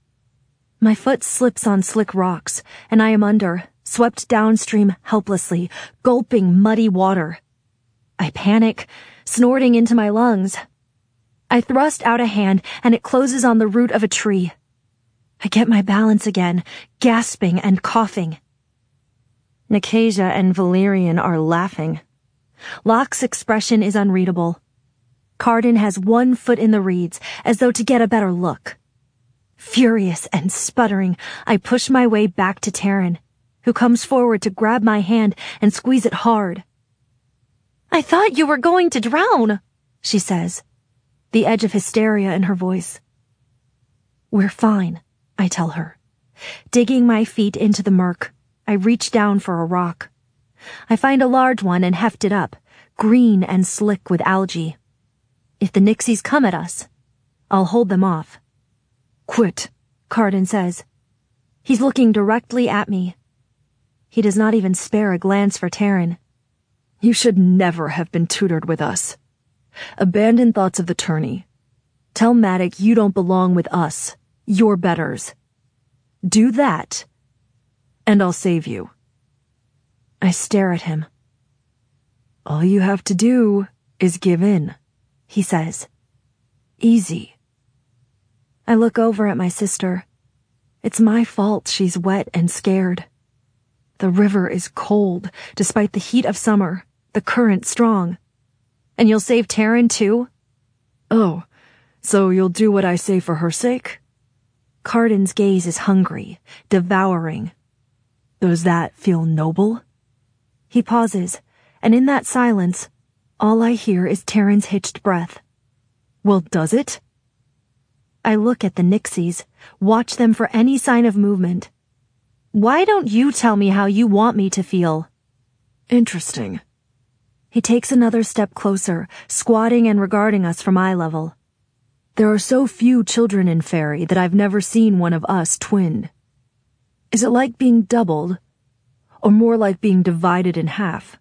My foot slips on slick rocks, and I am under, swept downstream helplessly, gulping muddy water. I panic, snorting into my lungs. I thrust out a hand, and it closes on the root of a tree. I get my balance again, gasping and coughing. Nicasia and Valerian are laughing. Locke's expression is unreadable. Carden has one foot in the reeds, as though to get a better look. Furious and sputtering, I push my way back to Taryn, who comes forward to grab my hand and squeeze it hard. "I thought you were going to drown," she says, the edge of hysteria in her voice. "We're fine," I tell her. Digging my feet into the murk, I reach down for a rock. I find a large one and heft it up, green and slick with algae. If the Nixies come at us, I'll hold them off. "Quit," Carden says. He's looking directly at me. He does not even spare a glance for Taryn. "You should never have been tutored with us. Abandon thoughts of the tourney. Tell Maddox you don't belong with us. You're betters. Do that, and I'll save you." I stare at him. "All you have to do is give in," he says. "Easy." I look over at my sister. It's my fault she's wet and scared. The river is cold, despite the heat of summer, the current strong. And you'll save Taryn too? "Oh, so you'll do what I say for her sake?" Carden's gaze is hungry, devouring. "Does that feel noble?" He pauses, and in that silence, all I hear is Taryn's hitched breath. "Well, does it?" I look at the Nixies, watch them for any sign of movement. "Why don't you tell me how you want me to feel?" "Interesting." He takes another step closer, squatting and regarding us from eye level. "There are so few children in Fairy that I've never seen one of us twinned. Is it like being doubled, or more like being divided in half?"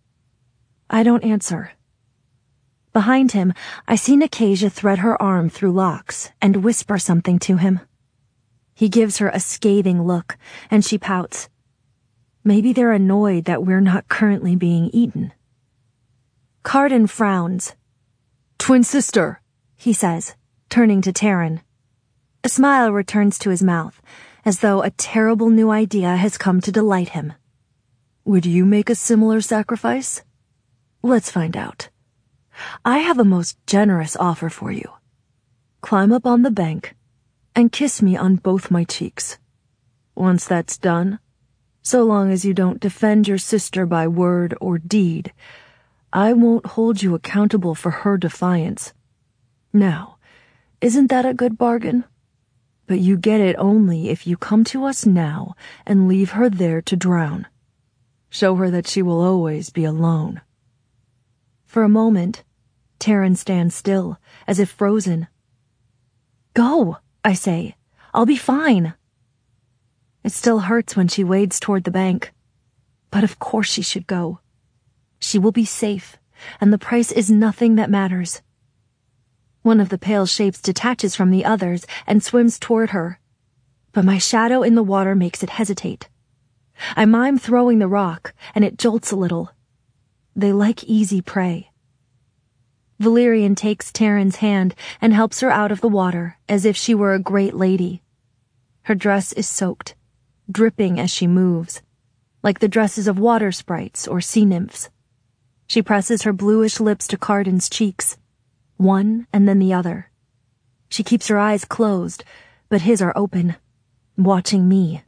I don't answer. Behind him, I see Nicasia thread her arm through Locke's and whisper something to him. He gives her a scathing look, and she pouts. Maybe they're annoyed that we're not currently being eaten. Carden frowns. "Twin sister," he says, turning to Taryn. A smile returns to his mouth, as though a terrible new idea has come to delight him. "Would you make a similar sacrifice? Let's find out. I have a most generous offer for you. Climb up on the bank and kiss me on both my cheeks. Once that's done, so long as you don't defend your sister by word or deed, I won't hold you accountable for her defiance. Now, isn't that a good bargain? But you get it only if you come to us now and leave her there to drown. Show her that she will always be alone." For a moment, Taryn stands still, as if frozen. "Go," I say. "I'll be fine." It still hurts when she wades toward the bank. But of course she should go. She will be safe, and the price is nothing that matters. One of the pale shapes detaches from the others and swims toward her, but my shadow in the water makes it hesitate. I mime throwing the rock, and it jolts a little. They like easy prey. Valerian takes Taryn's hand and helps her out of the water as if she were a great lady. Her dress is soaked, dripping as she moves, like the dresses of water sprites or sea nymphs. She presses her bluish lips to Carden's cheeks, one and then the other. She keeps her eyes closed, but his are open, watching me.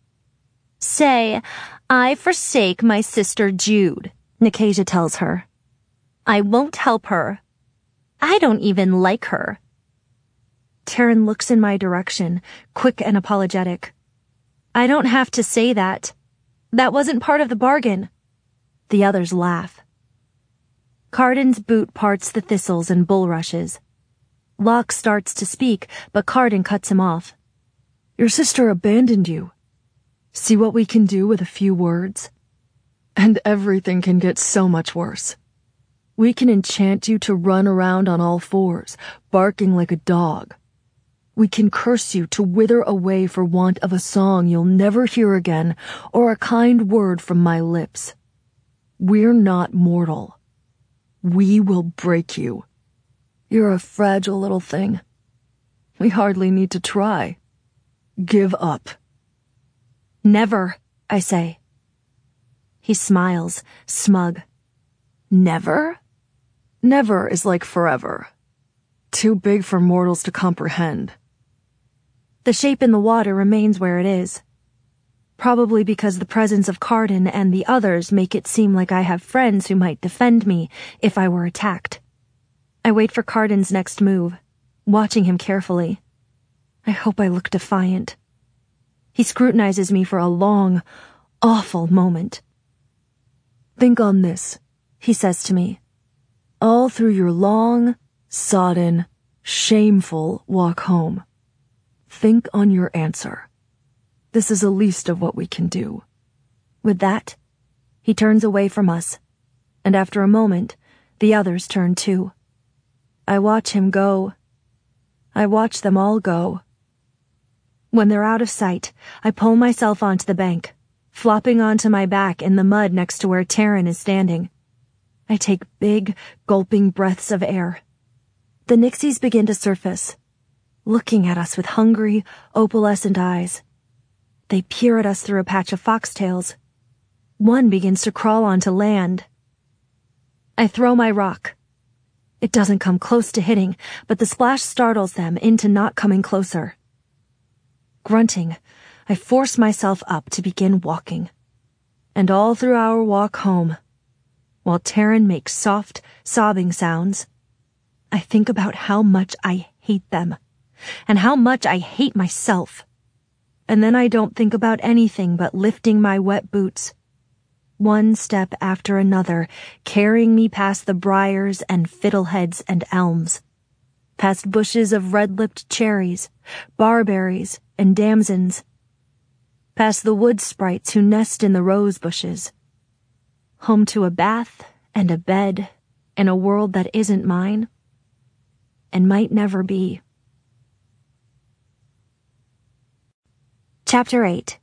"Say, I forsake my sister Jude," Nicasia tells her. "I won't help her. I don't even like her." Taryn looks in my direction, quick and apologetic. "I don't have to say that. That wasn't part of the bargain." The others laugh. Carden's boot parts the thistles and bulrushes. Locke starts to speak, but Carden cuts him off. "Your sister abandoned you. See what we can do with a few words? And everything can get so much worse. We can enchant you to run around on all fours, barking like a dog. We can curse you to wither away for want of a song you'll never hear again or a kind word from my lips. We're not mortal. We will break you. You're a fragile little thing. We hardly need to try. Give up. Never, I say. He smiles, smug. Never? Never is like forever. Too big for mortals to comprehend. The shape in the water remains where it is. Probably because the presence of Carden and the others make it seem like I have friends who might defend me if I were attacked. I wait for Carden's next move, watching him carefully. I hope I look defiant. He scrutinizes me for a long, awful moment. Think on this, he says to me. All through your long, sodden, shameful walk home. Think on your answer. This is the least of what we can do. With that, he turns away from us, and after a moment, the others turn too. I watch him go. I watch them all go. When they're out of sight, I pull myself onto the bank, flopping onto my back in the mud next to where Taryn is standing. I take big, gulping breaths of air. The Nixies begin to surface, looking at us with hungry, opalescent eyes. They peer at us through a patch of foxtails. One begins to crawl onto land. I throw my rock. It doesn't come close to hitting, but the splash startles them into not coming closer. Grunting, I force myself up to begin walking. And all through our walk home, while Taryn makes soft, sobbing sounds, I think about how much I hate them, and how much I hate myself. And then I don't think about anything but lifting my wet boots, one step after another, carrying me past the briars and fiddleheads and elms, past bushes of red-lipped cherries, barberries, and damsons, past the wood sprites who nest in the rose bushes, home to a bath and a bed and a world that isn't mine and might never be. Chapter 8.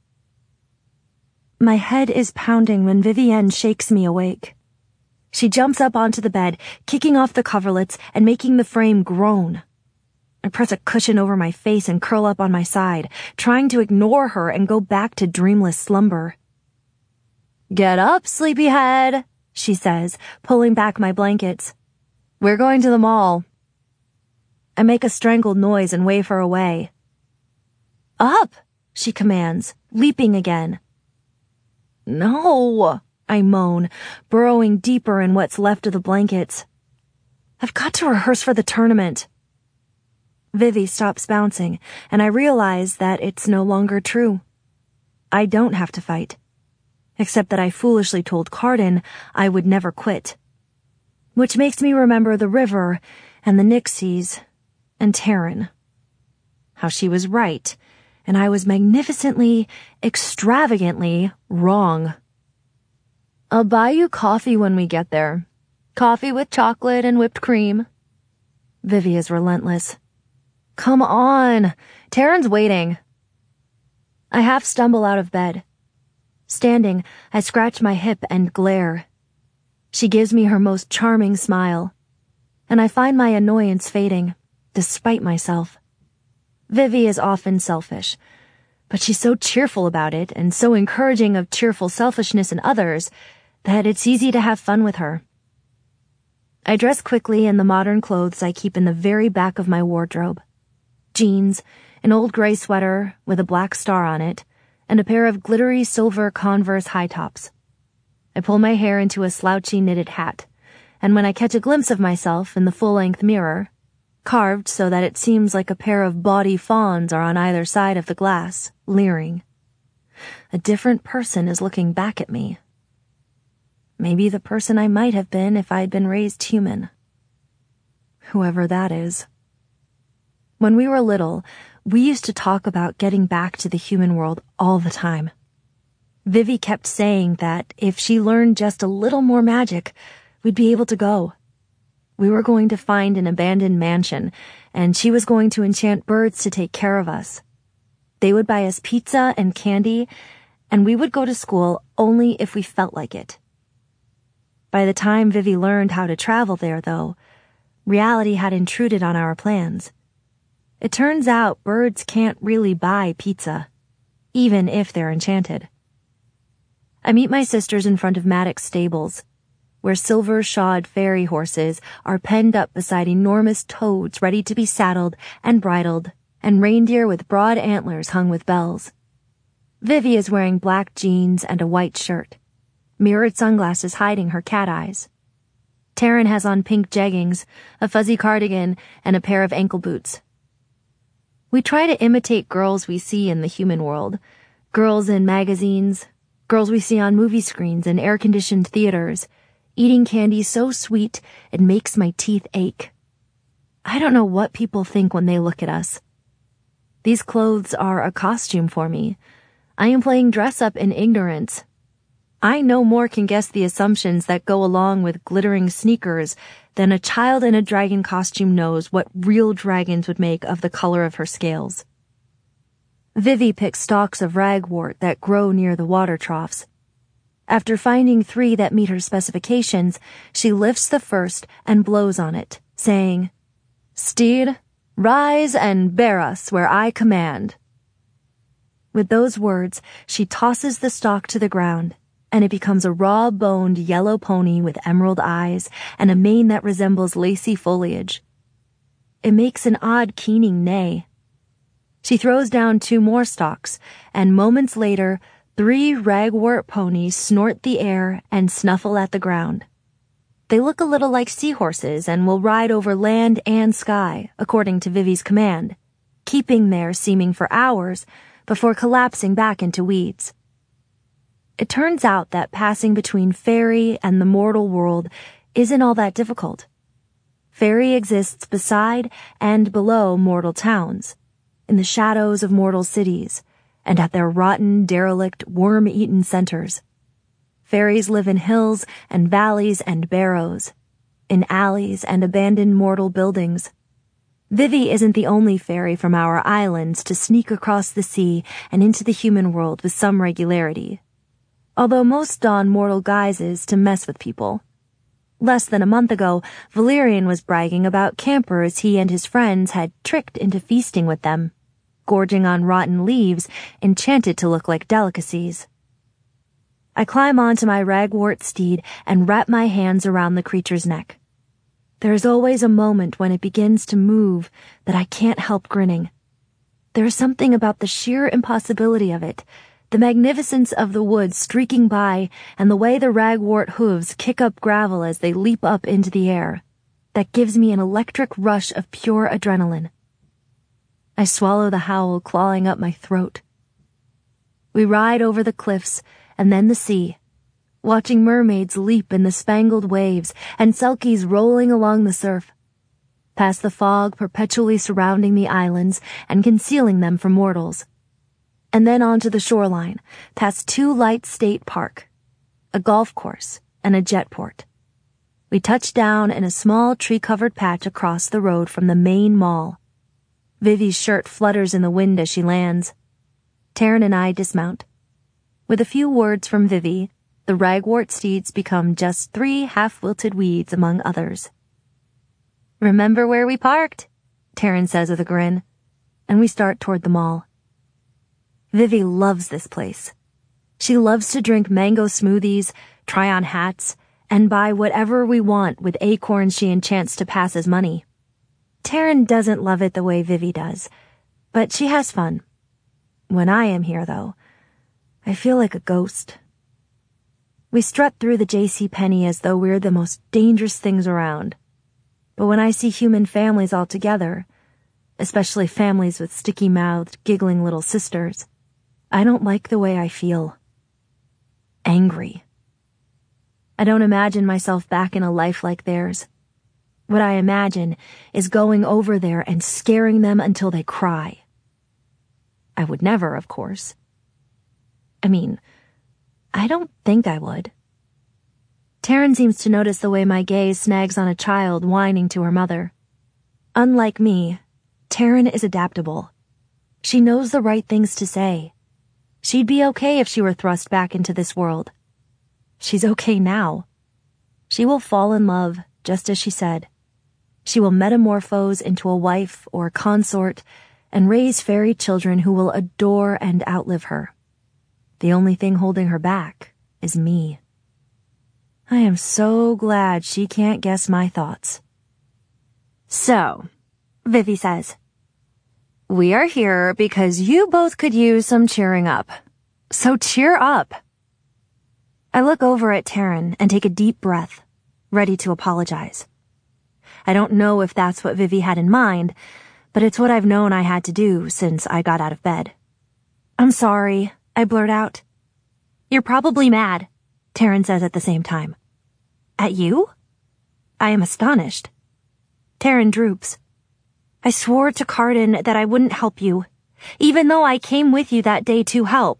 My head is pounding when Vivienne shakes me awake. She jumps up onto the bed, kicking off the coverlets and making the frame groan. I press a cushion over my face and curl up on my side, trying to ignore her and go back to dreamless slumber. "Get up, sleepyhead," she says, pulling back my blankets. "We're going to the mall." I make a strangled noise and wave her away. "Up," she commands, leaping again. "No," I moan, burrowing deeper in what's left of the blankets. "I've got to rehearse for the tournament." Vivi stops bouncing, and I realize that it's no longer true. I don't have to fight, except that I foolishly told Carden I would never quit. Which makes me remember the river and the Nixies and Taryn. How she was right, and I was magnificently, extravagantly wrong. "I'll buy you coffee when we get there. Coffee with chocolate and whipped cream." Vivi is relentless. "Come on, Taryn's waiting." I half stumble out of bed. Standing, I scratch my hip and glare. She gives me her most charming smile, and I find my annoyance fading, despite myself. Vivi is often selfish, but she's so cheerful about it and so encouraging of cheerful selfishness in others that it's easy to have fun with her. I dress quickly in the modern clothes I keep in the very back of my wardrobe. Jeans, an old gray sweater with a black star on it, and a pair of glittery silver Converse high tops. I pull my hair into a slouchy knitted hat, and when I catch a glimpse of myself in the full-length mirror, carved so that it seems like a pair of bawdy fawns are on either side of the glass, leering, a different person is looking back at me. Maybe the person I might have been if I'd been raised human. Whoever that is. When we were little, we used to talk about getting back to the human world all the time. Vivi kept saying that if she learned just a little more magic, we'd be able to go. We were going to find an abandoned mansion, and she was going to enchant birds to take care of us. They would buy us pizza and candy, and we would go to school only if we felt like it. By the time Vivi learned how to travel there, though, reality had intruded on our plans. It turns out birds can't really buy pizza, even if they're enchanted. I meet my sisters in front of Maddox stables, where silver-shod fairy horses are penned up beside enormous toads ready to be saddled and bridled, and reindeer with broad antlers hung with bells. Vivi is wearing black jeans and a white shirt, mirrored sunglasses hiding her cat eyes. Taryn has on pink jeggings, a fuzzy cardigan, and a pair of ankle boots. We try to imitate girls we see in the human world, girls in magazines, girls we see on movie screens and air-conditioned theaters, eating candy so sweet it makes my teeth ache. I don't know what people think when they look at us. These clothes are a costume for me. I am playing dress-up in ignorance. I no more can guess the assumptions that go along with glittering sneakers than a child in a dragon costume knows what real dragons would make of the color of her scales. Vivi picks stalks of ragwort that grow near the water troughs. After finding 3 that meet her specifications, she lifts the first and blows on it, saying, "Steed, rise and bear us where I command." With those words, she tosses the stalk to the ground, and it becomes a raw-boned yellow pony with emerald eyes and a mane that resembles lacy foliage. It makes an odd keening neigh. She throws down 2 more stalks, and moments later, 3 ragwort ponies snort the air and snuffle at the ground. They look a little like seahorses and will ride over land and sky, according to Vivi's command, keeping there seeming for hours before collapsing back into weeds. It turns out that passing between fairy and the mortal world isn't all that difficult. Fairy exists beside and below mortal towns, in the shadows of mortal cities, and at their rotten, derelict, worm-eaten centers. Fairies live in hills and valleys and barrows, in alleys and abandoned mortal buildings. Vivi isn't the only fairy from our islands to sneak across the sea and into the human world with some regularity, although most don mortal guises to mess with people. Less than a month ago, Valerian was bragging about campers he and his friends had tricked into feasting with them, gorging on rotten leaves, enchanted to look like delicacies. I climb onto my ragwort steed and wrap my hands around the creature's neck. There is always a moment when it begins to move that I can't help grinning. There is something about the sheer impossibility of it, the magnificence of the woods streaking by, and the way the ragwort hooves kick up gravel as they leap up into the air, that gives me an electric rush of pure adrenaline. I swallow the howl clawing up my throat. We ride over the cliffs and then the sea, watching mermaids leap in the spangled waves and selkies rolling along the surf, past the fog perpetually surrounding the islands and concealing them from mortals, and then onto the shoreline, past 2 lights state park, a golf course, and a jetport. We touch down in a small tree-covered patch across the road from the main mall. Vivi's shirt flutters in the wind as she lands. Taryn and I dismount. With a few words from Vivi, the ragwort steeds become just 3 half-wilted weeds among others. "Remember where we parked?" Taryn says with a grin, and we start toward the mall. Vivi loves this place. She loves to drink mango smoothies, try on hats, and buy whatever we want with acorns she enchants to pass as money. Taryn doesn't love it the way Vivi does, but she has fun. When I am here, though, I feel like a ghost. We strut through the JCPenney as though we're the most dangerous things around. But when I see human families all together, especially families with sticky-mouthed, giggling little sisters, I don't like the way I feel. Angry. I don't imagine myself back in a life like theirs. What I imagine is going over there and scaring them until they cry. I would never, of course. I mean, I don't think I would. Taryn seems to notice the way my gaze snags on a child whining to her mother. Unlike me, Taryn is adaptable. She knows the right things to say. She'd be okay if she were thrust back into this world. She's okay now. She will fall in love, just as she said. She will metamorphose into a wife or consort and raise fairy children who will adore and outlive her. The only thing holding her back is me. I am so glad she can't guess my thoughts. So, Vivi says, we are here because you both could use some cheering up. So cheer up. I look over at Taryn and take a deep breath, ready to apologize. I don't know if that's what Vivi had in mind, but it's what I've known I had to do since I got out of bed. I'm sorry, I blurt out. You're probably mad, Taryn says at the same time. At you? I am astonished. Taryn droops. I swore to Carden that I wouldn't help you, even though I came with you that day to help.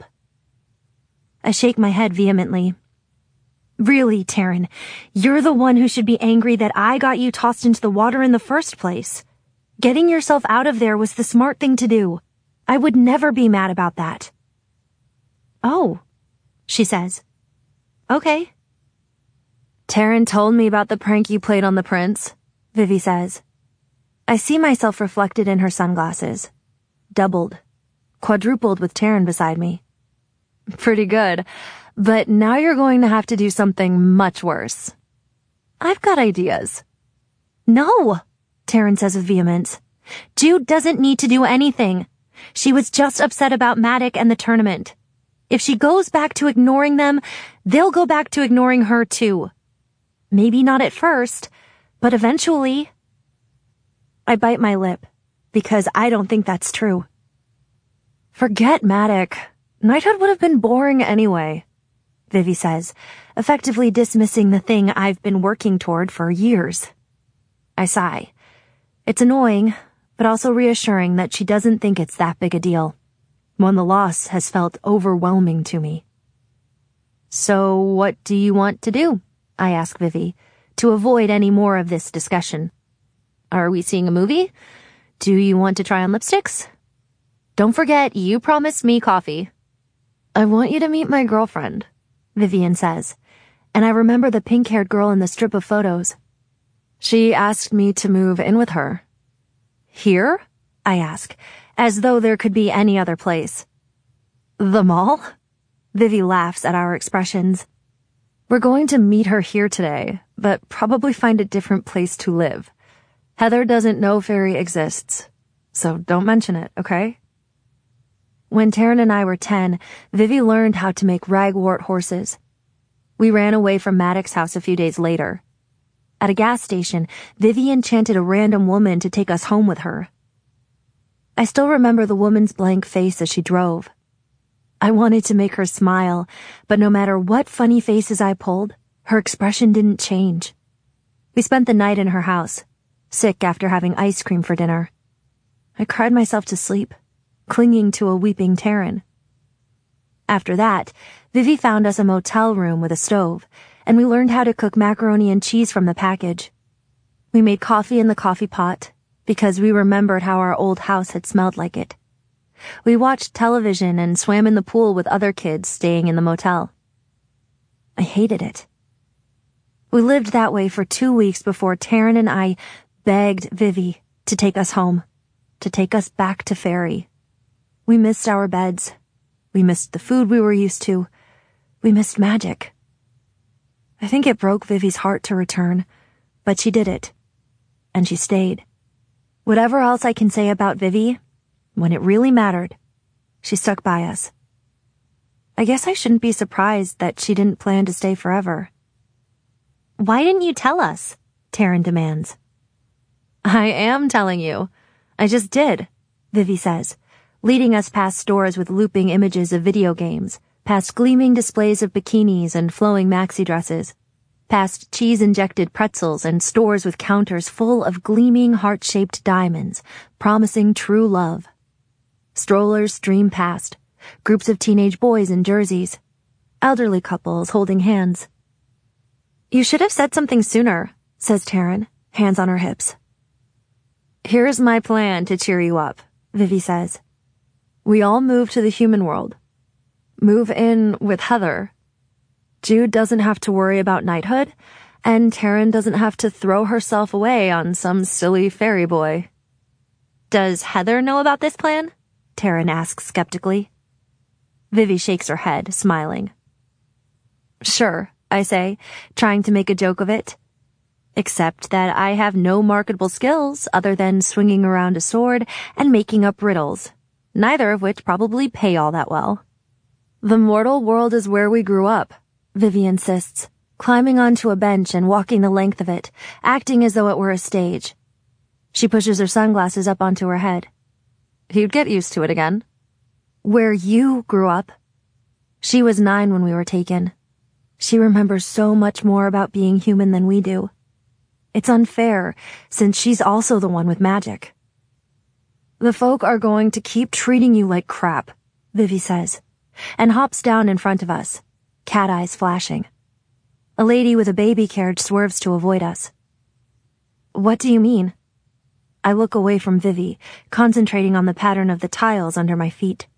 I shake my head vehemently. Really, Taryn, you're the one who should be angry that I got you tossed into the water in the first place. Getting yourself out of there was the smart thing to do. I would never be mad about that. Oh, she says. Okay. Taryn told me about the prank you played on the prince, Vivi says. I see myself reflected in her sunglasses. Doubled. Quadrupled with Taryn beside me. Pretty good, but now you're going to have to do something much worse. I've got ideas. No, Taryn says with vehemence. Jude doesn't need to do anything. She was just upset about Matic and the tournament. If she goes back to ignoring them, they'll go back to ignoring her too. Maybe not at first, but eventually. I bite my lip, because I don't think that's true. Forget Matic. Knighthood would have been boring anyway, Vivi says, effectively dismissing the thing I've been working toward for years. I sigh. It's annoying, but also reassuring that she doesn't think it's that big a deal, when the loss has felt overwhelming to me. So what do you want to do? I ask Vivi, to avoid any more of this discussion. Are we seeing a movie? Do you want to try on lipsticks? Don't forget, you promised me coffee. I want you to meet my girlfriend, Vivian says, and I remember the pink-haired girl in the strip of photos. She asked me to move in with her. Here? I ask, as though there could be any other place. The mall? Vivi laughs at our expressions. We're going to meet her here today, but probably find a different place to live. Heather doesn't know Fairy exists, so don't mention it, okay? When Taryn and I were 10, Vivi learned how to make ragwort horses. We ran away from Maddox's house a few days later. At a gas station, Vivi enchanted a random woman to take us home with her. I still remember the woman's blank face as she drove. I wanted to make her smile, but no matter what funny faces I pulled, her expression didn't change. We spent the night in her house, sick after having ice cream for dinner. I cried myself to sleep, clinging to a weeping Taryn. After that, Vivi found us a motel room with a stove, and we learned how to cook macaroni and cheese from the package. We made coffee in the coffee pot, because we remembered how our old house had smelled like it. We watched television and swam in the pool with other kids staying in the motel. I hated it. We lived that way for 2 weeks before Taryn and I begged Vivi to take us home, to take us back to Fairy. We missed our beds. We missed the food we were used to. We missed magic. I think it broke Vivi's heart to return, but she did it. And she stayed. Whatever else I can say about Vivi, when it really mattered, she stuck by us. I guess I shouldn't be surprised that she didn't plan to stay forever. Why didn't you tell us? Taryn demands. I am telling you. I just did, Vivi says, leading us past stores with looping images of video games, past gleaming displays of bikinis and flowing maxi dresses, past cheese-injected pretzels and stores with counters full of gleaming heart-shaped diamonds, promising true love. Strollers stream past, groups of teenage boys in jerseys, elderly couples holding hands. You should have said something sooner, says Taryn, hands on her hips. Here's my plan to cheer you up, Vivi says. We all move to the human world. Move in with Heather. Jude doesn't have to worry about knighthood, And Taryn doesn't have to throw herself away on some silly fairy boy. Does Heather know about this plan? Taryn asks skeptically. Vivi shakes her head, smiling. Sure, I say, trying to make a joke of it. Except that I have no marketable skills other than swinging around a sword and making up riddles, neither of which probably pay all that well. The mortal world is where we grew up, Vivi insists, climbing onto a bench and walking the length of it, acting as though it were a stage. She pushes her sunglasses up onto her head. You'd get used to it again. Where you grew up. She was 9 when we were taken. She remembers so much more about being human than we do. It's unfair, since she's also the one with magic. The folk are going to keep treating you like crap, Vivi says, and hops down in front of us, cat eyes flashing. A lady with a baby carriage swerves to avoid us. What do you mean? I look away from Vivi, concentrating on the pattern of the tiles under my feet.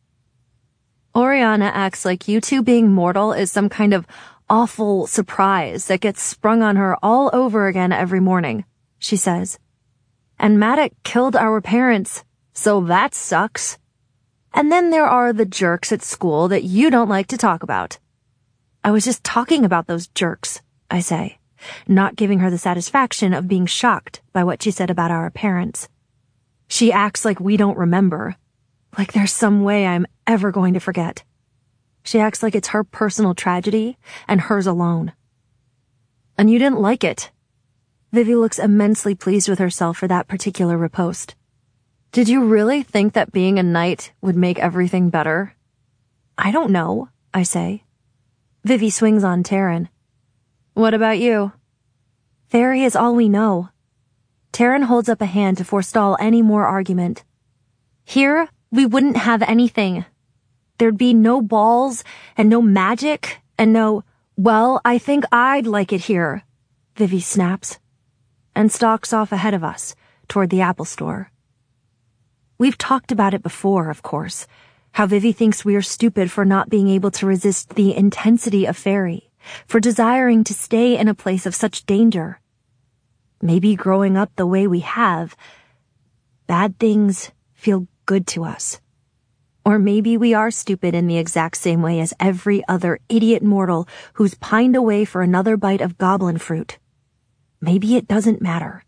Oriana acts like you two being mortal is some kind of awful surprise that gets sprung on her all over again every morning, she says. And Maddox killed our parents, so that sucks. And then there are the jerks at school that you don't like to talk about. I was just talking about those jerks, I say, not giving her the satisfaction of being shocked by what she said about our parents. She acts like we don't remember, like there's some way I'm ever going to forget. She acts like it's her personal tragedy and hers alone. And you didn't like it. Vivi looks immensely pleased with herself for that particular riposte. Did you really think that being a knight would make everything better? I don't know, I say. Vivi swings on Taryn. What about you? Fairy is all we know. Taryn holds up a hand to forestall any more argument. Here, we wouldn't have anything. There'd be no balls and no magic and no, well, I think I'd like it here, Vivi snaps, and stalks off ahead of us toward the Apple store. We've talked about it before, of course, how Vivi thinks we are stupid for not being able to resist the intensity of fairy, for desiring to stay in a place of such danger. Maybe growing up the way we have, bad things feel good to us. Or maybe we are stupid in the exact same way as every other idiot mortal who's pined away for another bite of goblin fruit. Maybe it doesn't matter.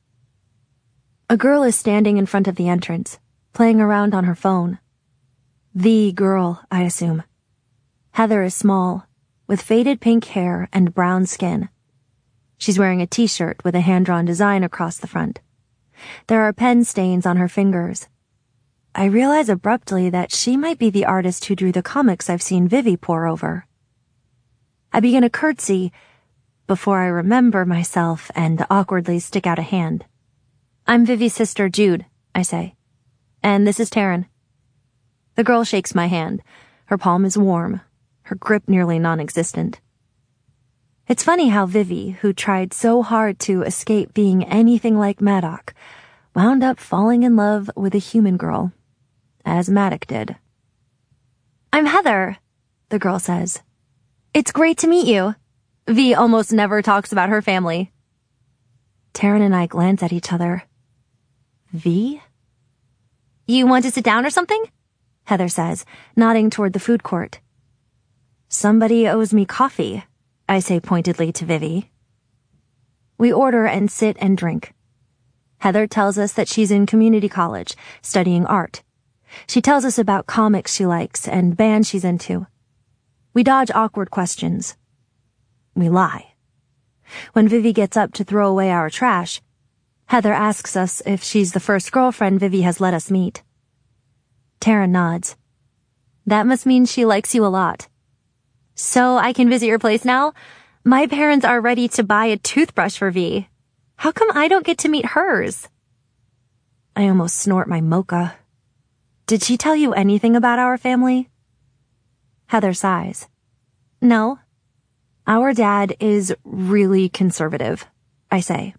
A girl is standing in front of the entrance, playing around on her phone. The girl, I assume. Heather is small, with faded pink hair and brown skin. She's wearing a t-shirt with a hand-drawn design across the front. There are pen stains on her fingers. I realize abruptly that she might be the artist who drew the comics I've seen Vivi pore over. I begin a curtsy before I remember myself and awkwardly stick out a hand. I'm Vivi's sister, Jude, I say. And this is Taryn. The girl shakes my hand. Her palm is warm, her grip nearly non-existent. It's funny how Vivi, who tried so hard to escape being anything like Maddox, wound up falling in love with a human girl, as Maddox did. I'm Heather, the girl says. It's great to meet you. Vi almost never talks about her family. Taryn and I glance at each other. Vi? You want to sit down or something? Heather says, nodding toward the food court. Somebody owes me coffee, I say pointedly to Vivi. We order and sit and drink. Heather tells us that she's in community college, studying art. She tells us about comics she likes and bands she's into. We dodge awkward questions. We lie. When Vivi gets up to throw away our trash, Heather asks us if she's the first girlfriend Vivi has let us meet. Taryn nods. That must mean she likes you a lot. So I can visit your place now? My parents are ready to buy a toothbrush for Vi. How come I don't get to meet hers? I almost snort my mocha. Did she tell you anything about our family? Heather sighs. No. Our dad is really conservative, I say.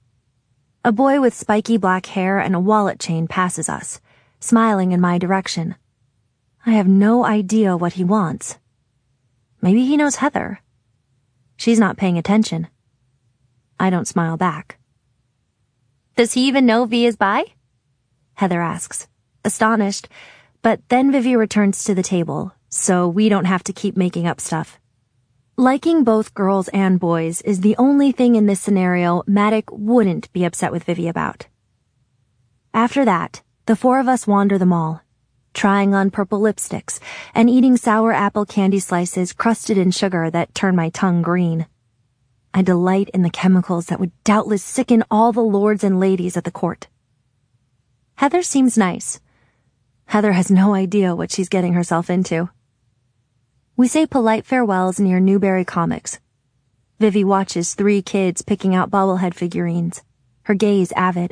A boy with spiky black hair and a wallet chain passes us, smiling in my direction. I have no idea what he wants. Maybe he knows Heather. She's not paying attention. I don't smile back. Does he even know Vi is bi? Heather asks, astonished, but then Vivi returns to the table, so we don't have to keep making up stuff. Liking both girls and boys is the only thing in this scenario Maddox wouldn't be upset with Vivi about. After that, the four of us wander the mall, trying on purple lipsticks and eating sour apple candy slices crusted in sugar that turn my tongue green. I delight in the chemicals that would doubtless sicken all the lords and ladies at the court. Heather seems nice. Heather has no idea what she's getting herself into. We say polite farewells near Newberry Comics. Vivi watches 3 kids picking out bobblehead figurines, her gaze avid.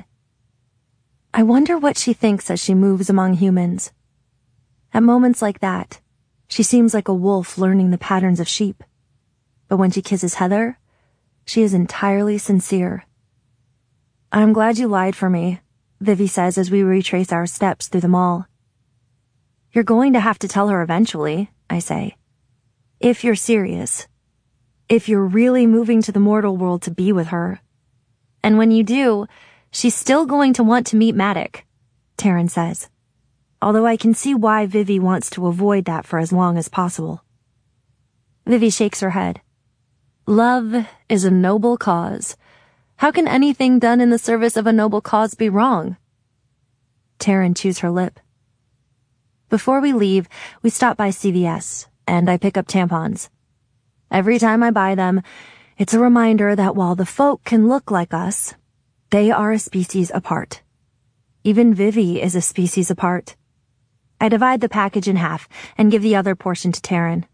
I wonder what she thinks as she moves among humans. At moments like that, she seems like a wolf learning the patterns of sheep. But when she kisses Heather, she is entirely sincere. I'm glad you lied for me, Vivi says as we retrace our steps through the mall. You're going to have to tell her eventually, I say. If you're serious. If you're really moving to the mortal world to be with her. And when you do, she's still going to want to meet Maddox, Taryn says. Although I can see why Vivi wants to avoid that for as long as possible. Vivi shakes her head. Love is a noble cause. How can anything done in the service of a noble cause be wrong? Taryn chews her lip. Before we leave, we stop by CVS, and I pick up tampons. Every time I buy them, it's a reminder that while the folk can look like us, they are a species apart. Even Vivi is a species apart. I divide the package in half and give the other portion to Taryn.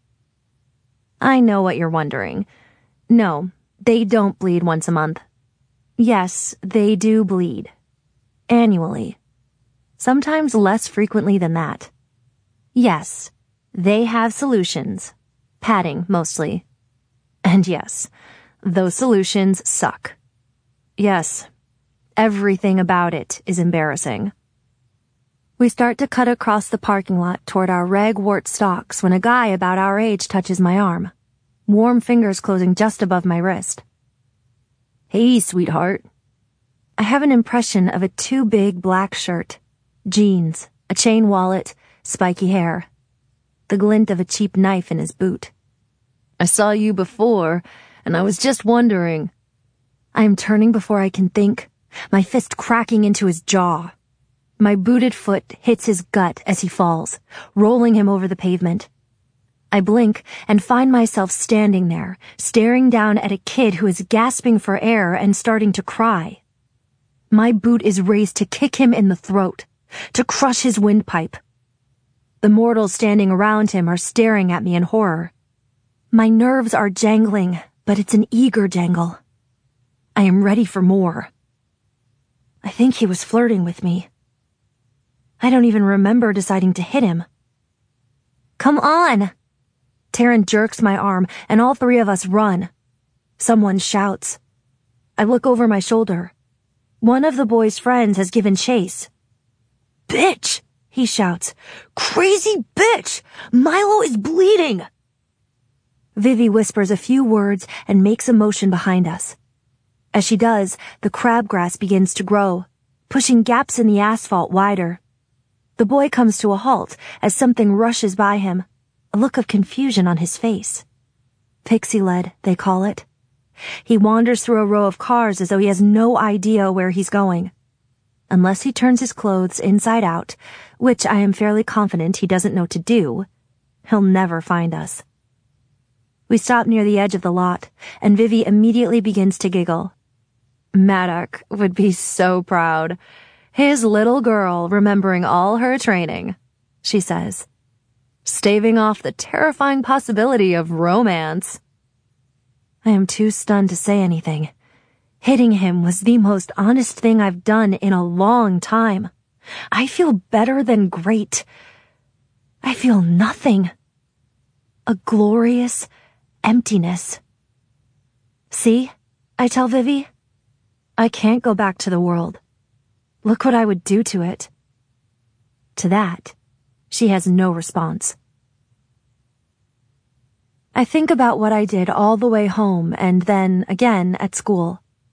I know what you're wondering. No, they don't bleed once a month. Yes, they do bleed. Annually. Sometimes less frequently than that. Yes, they have solutions. Padding, mostly. And yes, those solutions suck. Yes, everything about it is embarrassing. We start to cut across the parking lot toward our ragwort stocks when a guy about our age touches my arm. Warm fingers closing just above my wrist. Hey, sweetheart. I have an impression of a too big black shirt, jeans, a chain wallet, spiky hair, the glint of a cheap knife in his boot. I saw you before, and I was just wondering. I am turning before I can think, my fist cracking into his jaw. My booted foot hits his gut as he falls, rolling him over the pavement. I blink and find myself standing there, staring down at a kid who is gasping for air and starting to cry. My boot is raised to kick him in the throat, to crush his windpipe. The mortals standing around him are staring at me in horror. My nerves are jangling, but it's an eager jangle. I am ready for more. I think he was flirting with me. I don't even remember deciding to hit him. Come on! Taryn jerks my arm, and all 3 of us run. Someone shouts. I look over my shoulder. One of the boy's friends has given chase. Bitch! He shouts. Crazy bitch! Milo is bleeding! Vivi whispers a few words and makes a motion behind us. As she does, the crabgrass begins to grow, pushing gaps in the asphalt wider. The boy comes to a halt as something rushes by him, a look of confusion on his face. Pixie-led, they call it. He wanders through a row of cars as though he has no idea where he's going. Unless he turns his clothes inside out, which I am fairly confident he doesn't know to do, he'll never find us. We stop near the edge of the lot, and Vivi immediately begins to giggle. Maddox would be so proud. His little girl remembering all her training, she says, staving off the terrifying possibility of romance. I am too stunned to say anything. Hitting him was the most honest thing I've done in a long time. I feel better than great. I feel nothing. A glorious emptiness. See, I tell Vivi, I can't go back to the world. Look what I would do to it. To that, she has no response. I think about what I did all the way home and then again at school.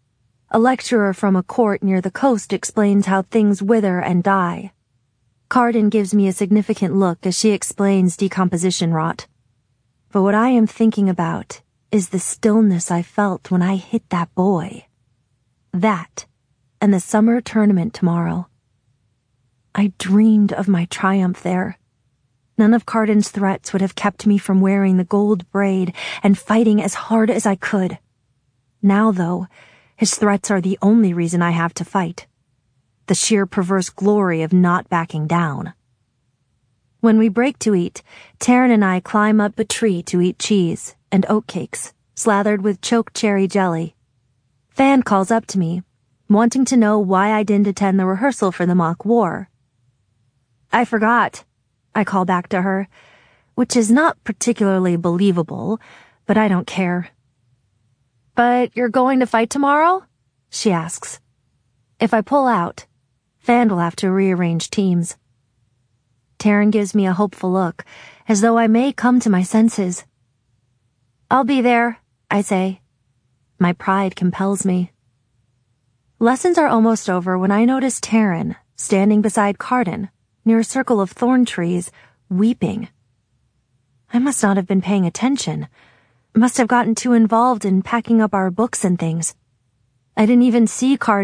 A lecturer from a court near the coast explains how things wither and die. Carden gives me a significant look as she explains decomposition rot. But what I am thinking about is the stillness I felt when I hit that boy. That, and the summer tournament tomorrow. I dreamed of my triumph there. None of Carden's threats would have kept me from wearing the gold braid and fighting as hard as I could. Now, though, his threats are the only reason I have to fight. The sheer perverse glory of not backing down. When we break to eat, Taryn and I climb up a tree to eat cheese and oatcakes, slathered with choke cherry jelly. Fan calls up to me, wanting to know why I didn't attend the rehearsal for the mock war. I forgot, I call back to her, which is not particularly believable, but I don't care. But you're going to fight tomorrow? She asks. If I pull out, Fan will have to rearrange teams. Taryn gives me a hopeful look, as though I may come to my senses. I'll be there, I say. My pride compels me. Lessons are almost over when I notice Taryn standing beside Carden, near a circle of thorn trees, weeping. I must not have been paying attention. Must have gotten too involved in packing up our books and things. I didn't even see Carden